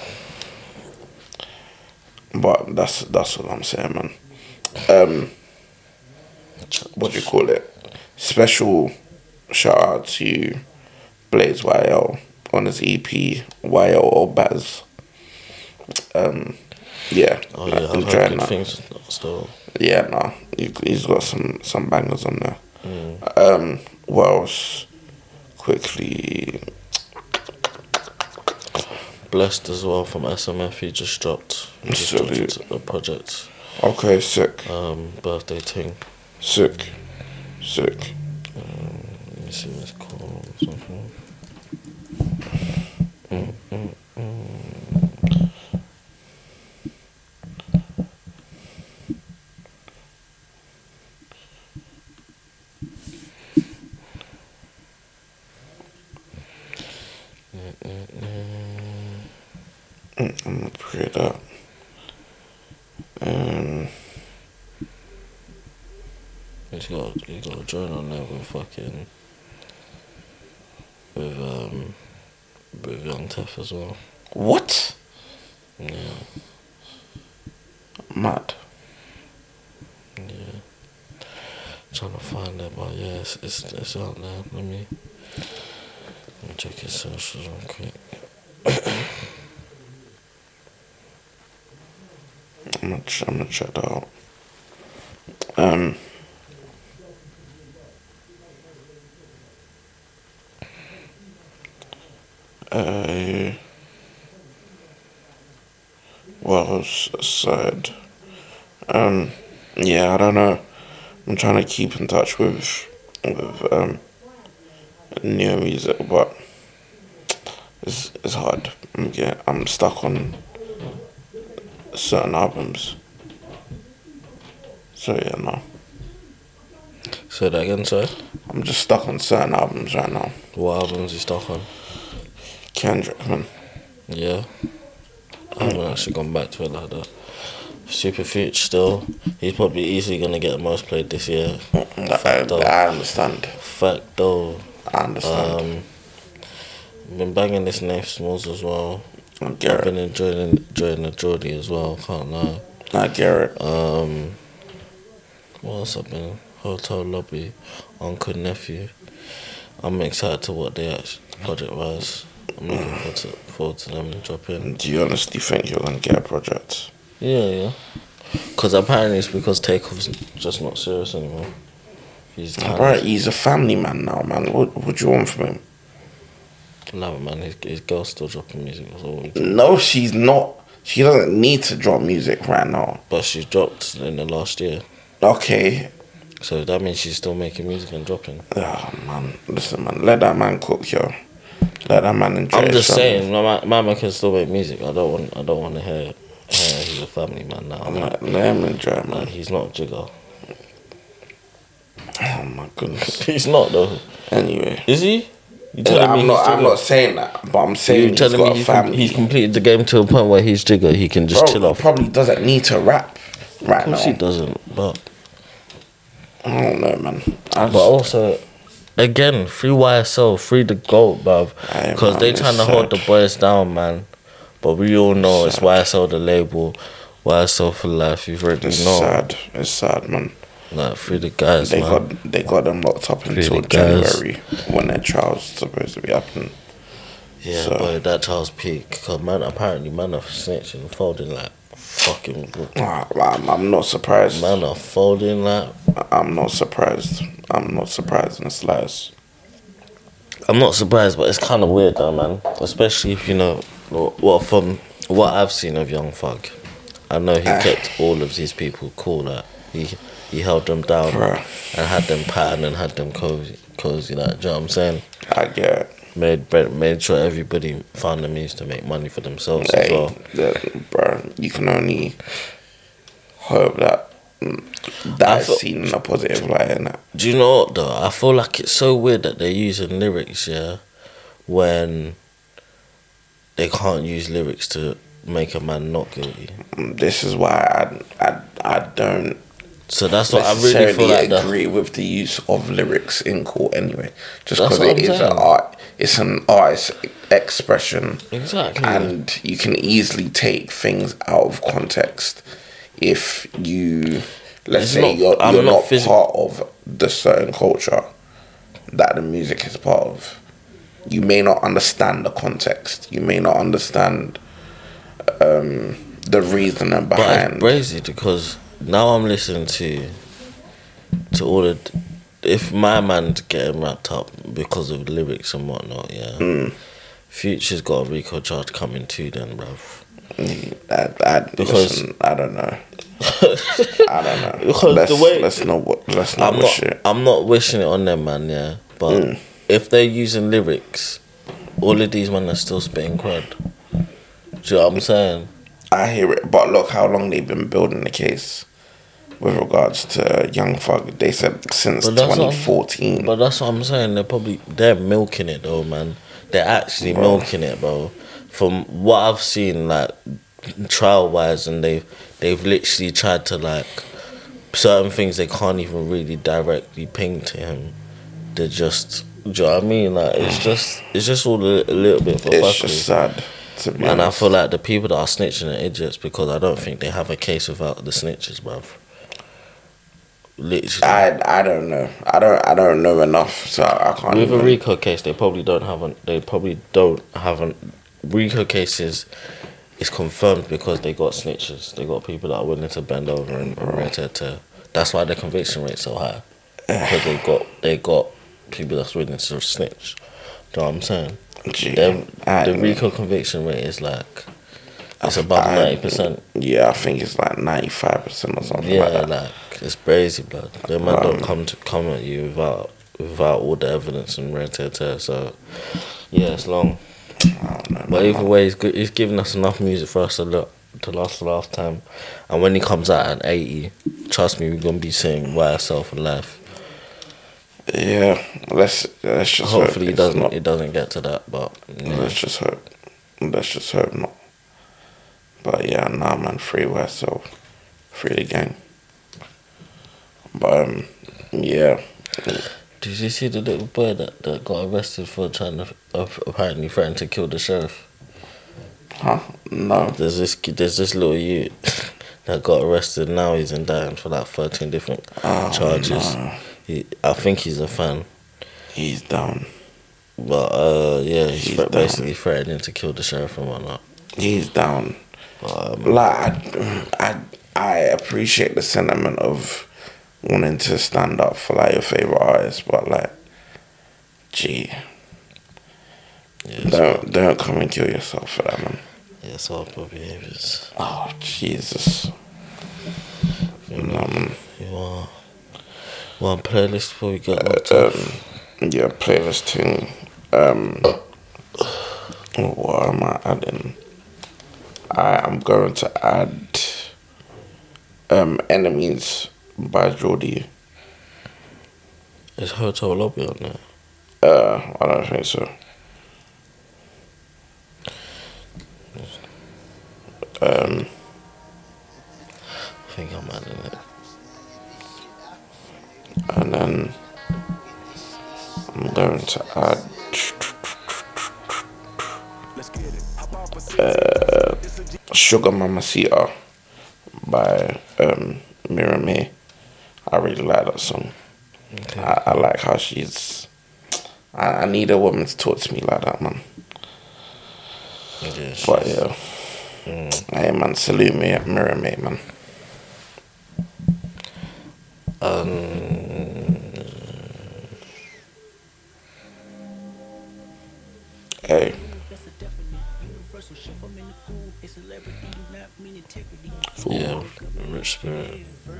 But that's that's what I'm saying, man. Um, what do you call it? Special shout out to Blaze Y L on his E P Y L or Baz. Um, yeah, Oh yeah, I've heard enjoying good that. things still. Yeah, no, he, he's got some some bangers on there. Mm. Um, what else? Quickly, Blessed as well from S M F. He just dropped. He just Salute. dropped a project. okay, sick, Um, birthday thing. sick, sick. Let me see what it's called. Something. Mm, mm, mm. I'm gonna put it up. Um, He's got he got a joint on there with fucking with um with Young Tef as well. what? Yeah, Mad. yeah. Trying to find it, but yeah, it's it's, it's out there. Let me let me check his socials real quick. I'm gonna ch- I'm gonna check that out. Um. Uh, what else aside? Um, yeah, I don't know. I'm trying to keep in touch with with um new music, but it's it's hard. I'm get, I'm stuck on certain albums. So yeah, no, Say that again, sorry. I'm just stuck on certain albums right now. What albums you stuck on? Kendrick, man. Yeah, I haven't actually gone back to it like that. Super Future still. He's probably easily gonna get the most played this year. I, Fact though. I understand. Fact though. I understand. Um, been banging this Nath Smalls as well. I I've get been it. enjoying enjoying the Geordie as well. Can't lie. I get it. Um, what else I've been? Hotel Lobby, Uncle Nephew. I'm excited to what they actually project wise. I'm looking forward to, forward to them dropping. Do you honestly think you're gonna get a project? Yeah, yeah. Because apparently it's because Takeoff's just not serious anymore. He's kind Bro, of... he's a family man now, man. What, what do you want from him? No, man, his, his girl's still dropping music. That's all. No, she's not. She doesn't need to drop music right now. But she's dropped in the last year. Okay. So that means she's still making music and dropping. Oh, man. Listen, man. Let that man cook, yo. Let that man enjoy I'm just himself. saying, my, my man can still make music. I don't want I don't want to hear, hear he's a family man now. I'm Let, like, let him enjoy, man. like, he's not Jigga. Oh, my goodness. He's not, though. Anyway. Is he? You telling me I'm he's not, I'm Jigga? not saying that, but I'm saying You he's telling got me a he's, com- family. he's completed the game to a point where he's Jigga, he can just Bro, chill he off. probably doesn't need to rap right Of course now. he doesn't, but... I don't know, man. I But just, also, again, free Y S L, free the GOAT, bruv. Aye, Because man, they it's trying to hold the sad. boys down, man. But we all know it's Sad. Y S L the label, Y S L for life. You've already it's know. sad. It's sad, man. Like, free the guys, They man. got they got them locked up Free until the guys. January when their trial's supposed to be happening. Yeah, So- boy, that Charles Peak. Because, man, apparently, man are snitching and folding like fucking... Ah, I'm, I'm not surprised. Man are folding like... I'm not surprised. I'm not surprised in the slightest. I'm not surprised, but it's kind of weird though, man. Especially if you know, well, from what I've seen of Young Thug, I know he kept all of these people cool. Like he he held them down Bruh. and had them pattern and had them cozy, cozy. Like, do you know what I'm saying? I get it. Made made sure everybody found the means to make money for themselves as Hey, well. that, bro, you can only hope that mm, I that is feel- seen in a positive light, innit? Do you know what though? I feel like it's so weird that they're using lyrics, yeah, when they can't use lyrics to make a man not guilty. Mm, This is why I I, I don't So that's what I really necessarily feel like. The, agree with the use of lyrics in court anyway. Just That's because what it I'm is an saying. art, it's an artist expression, exactly. and you can easily take things out of context if you, let's It's say, not- you're, I'm you're not not, physi- part of the certain culture that the music is part of. You may not understand the context. You may not understand um, the reasoning But behind. it's crazy because now I'm listening to to all the if my man's getting wrapped up because of lyrics and whatnot, yeah. Mm. Future's got a Rico charge coming too, then, bruv. I, I, Because- listen, I don't know. I don't know. Because let's, the way- let's not wa- let's not I'm wish not. it. I'm not wishing it on them, man. Yeah, but Mm. if they're using lyrics, all of these men are still spitting crud. Do you know what I'm saying? I hear it, but look how long they've been building the case with regards to Young Thug. They said since But that's what I'm- twenty fourteen. But that's what I'm saying. They're probably they're milking it though, man. They're actually Bro. milking it, bro. From what I've seen, like trial wise, and they've they've literally tried to like certain things they can't even really directly ping to him. They're just, do you know what I mean? Like it's just it's just all a, a little bit for It's fuckery. just sad, to be And I honest. feel like the people that are snitching are idiots because I don't think they have a case without the snitches, bruv. Literally. I I don't know. I don't I don't know enough, so I can't. With a even- Rico case, they probably don't have an. They probably don't have an. Rico cases is confirmed because they got snitches. They got people that are willing to bend over and, and rate it to. That's why the conviction rate's so high. Because they got they got people that's willing to snitch. Do you know what I'm saying? Gee, Them, I the don't- Rico conviction rate is like it's I- above I- ninety percent. Yeah, I think it's like ninety five percent or something Yeah, like that. like it's crazy, blood. Them man Um, don't come to come at you without without all the evidence and red tear tear. So yeah, it's long. I don't know. But either way, he's, good, he's giving us enough music for us to look to last the lifetime. And when he comes out at eighty, trust me, we're gonna be saying Y S L for life. Yeah, let's let's just Hopefully, hope it it's doesn't not. it doesn't get to that. But yeah. Let's just hope. Let's just hope not. But yeah, nah, man, free West, so free the gang. But um, yeah, Did you see the little boy that, that got arrested for trying to uh, apparently threatening to kill the sheriff? huh? No, There's this kid- there's this little youth that got arrested. Now he's indicted for like thirteen different Oh, charges. no. He, I think he's a fan, he's down. but uh, yeah, he's, He's thre- down. basically threatening to kill the sheriff and whatnot. He's down. But, um, Like I, I, I appreciate the sentiment of wanting to stand up for like your favorite artist, but like, gee, Yeah, don't don't come and kill yourself for that, man. Yeah, it's all poor behaviors. Oh Jesus, You no, man. You want one playlist before we get locked Um, off? yeah, playlist thing. Um, what am I adding? I am going to add um, Enemies by Jordy. Is Hotel Lobby on there? Uh, I don't think so. Um, I think I'm adding it. and then I'm going to add uh, Sugar Mamacita by um, Mira May. I really like that song. Okay. I, I like how she's. I, I need a woman to talk to me like that, man. Yeah, But yeah, hey man, salute me at Mira May, man. Um, Hey, yeah, Rich Spirit.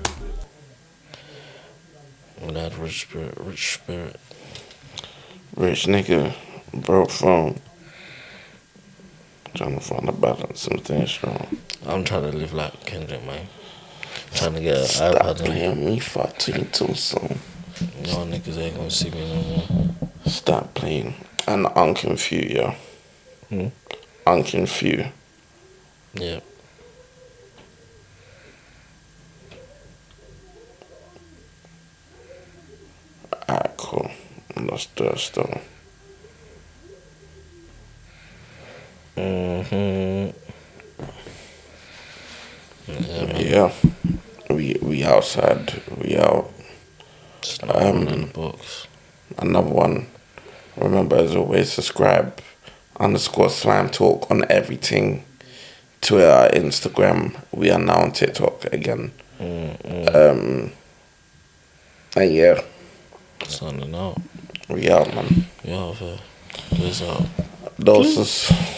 When I had Rich Spirit, Rich Spirit. rich nigga, broke phone. Trying to find a balance and stay strong. I'm trying to live like Kendrick, man. Trying to get an Stop iPad. And, playing me fucking too soon. y'all niggas ain't gonna see me no more. Stop playing. And Unconfused, yeah. Hmm? Unconfused. Yeah. Alright, cool. Let's do it still. Mm-hmm. Yeah, man. Yeah. We we outside. We out. Just another Um, one in the box. Another one. Remember, as always, subscribe. Underscore Slime Talk on everything. Twitter, Instagram. We are now on TikTok again. Mm-hmm. Um. And yeah, Signing out. we out, man. We out there. Peace out. Doses.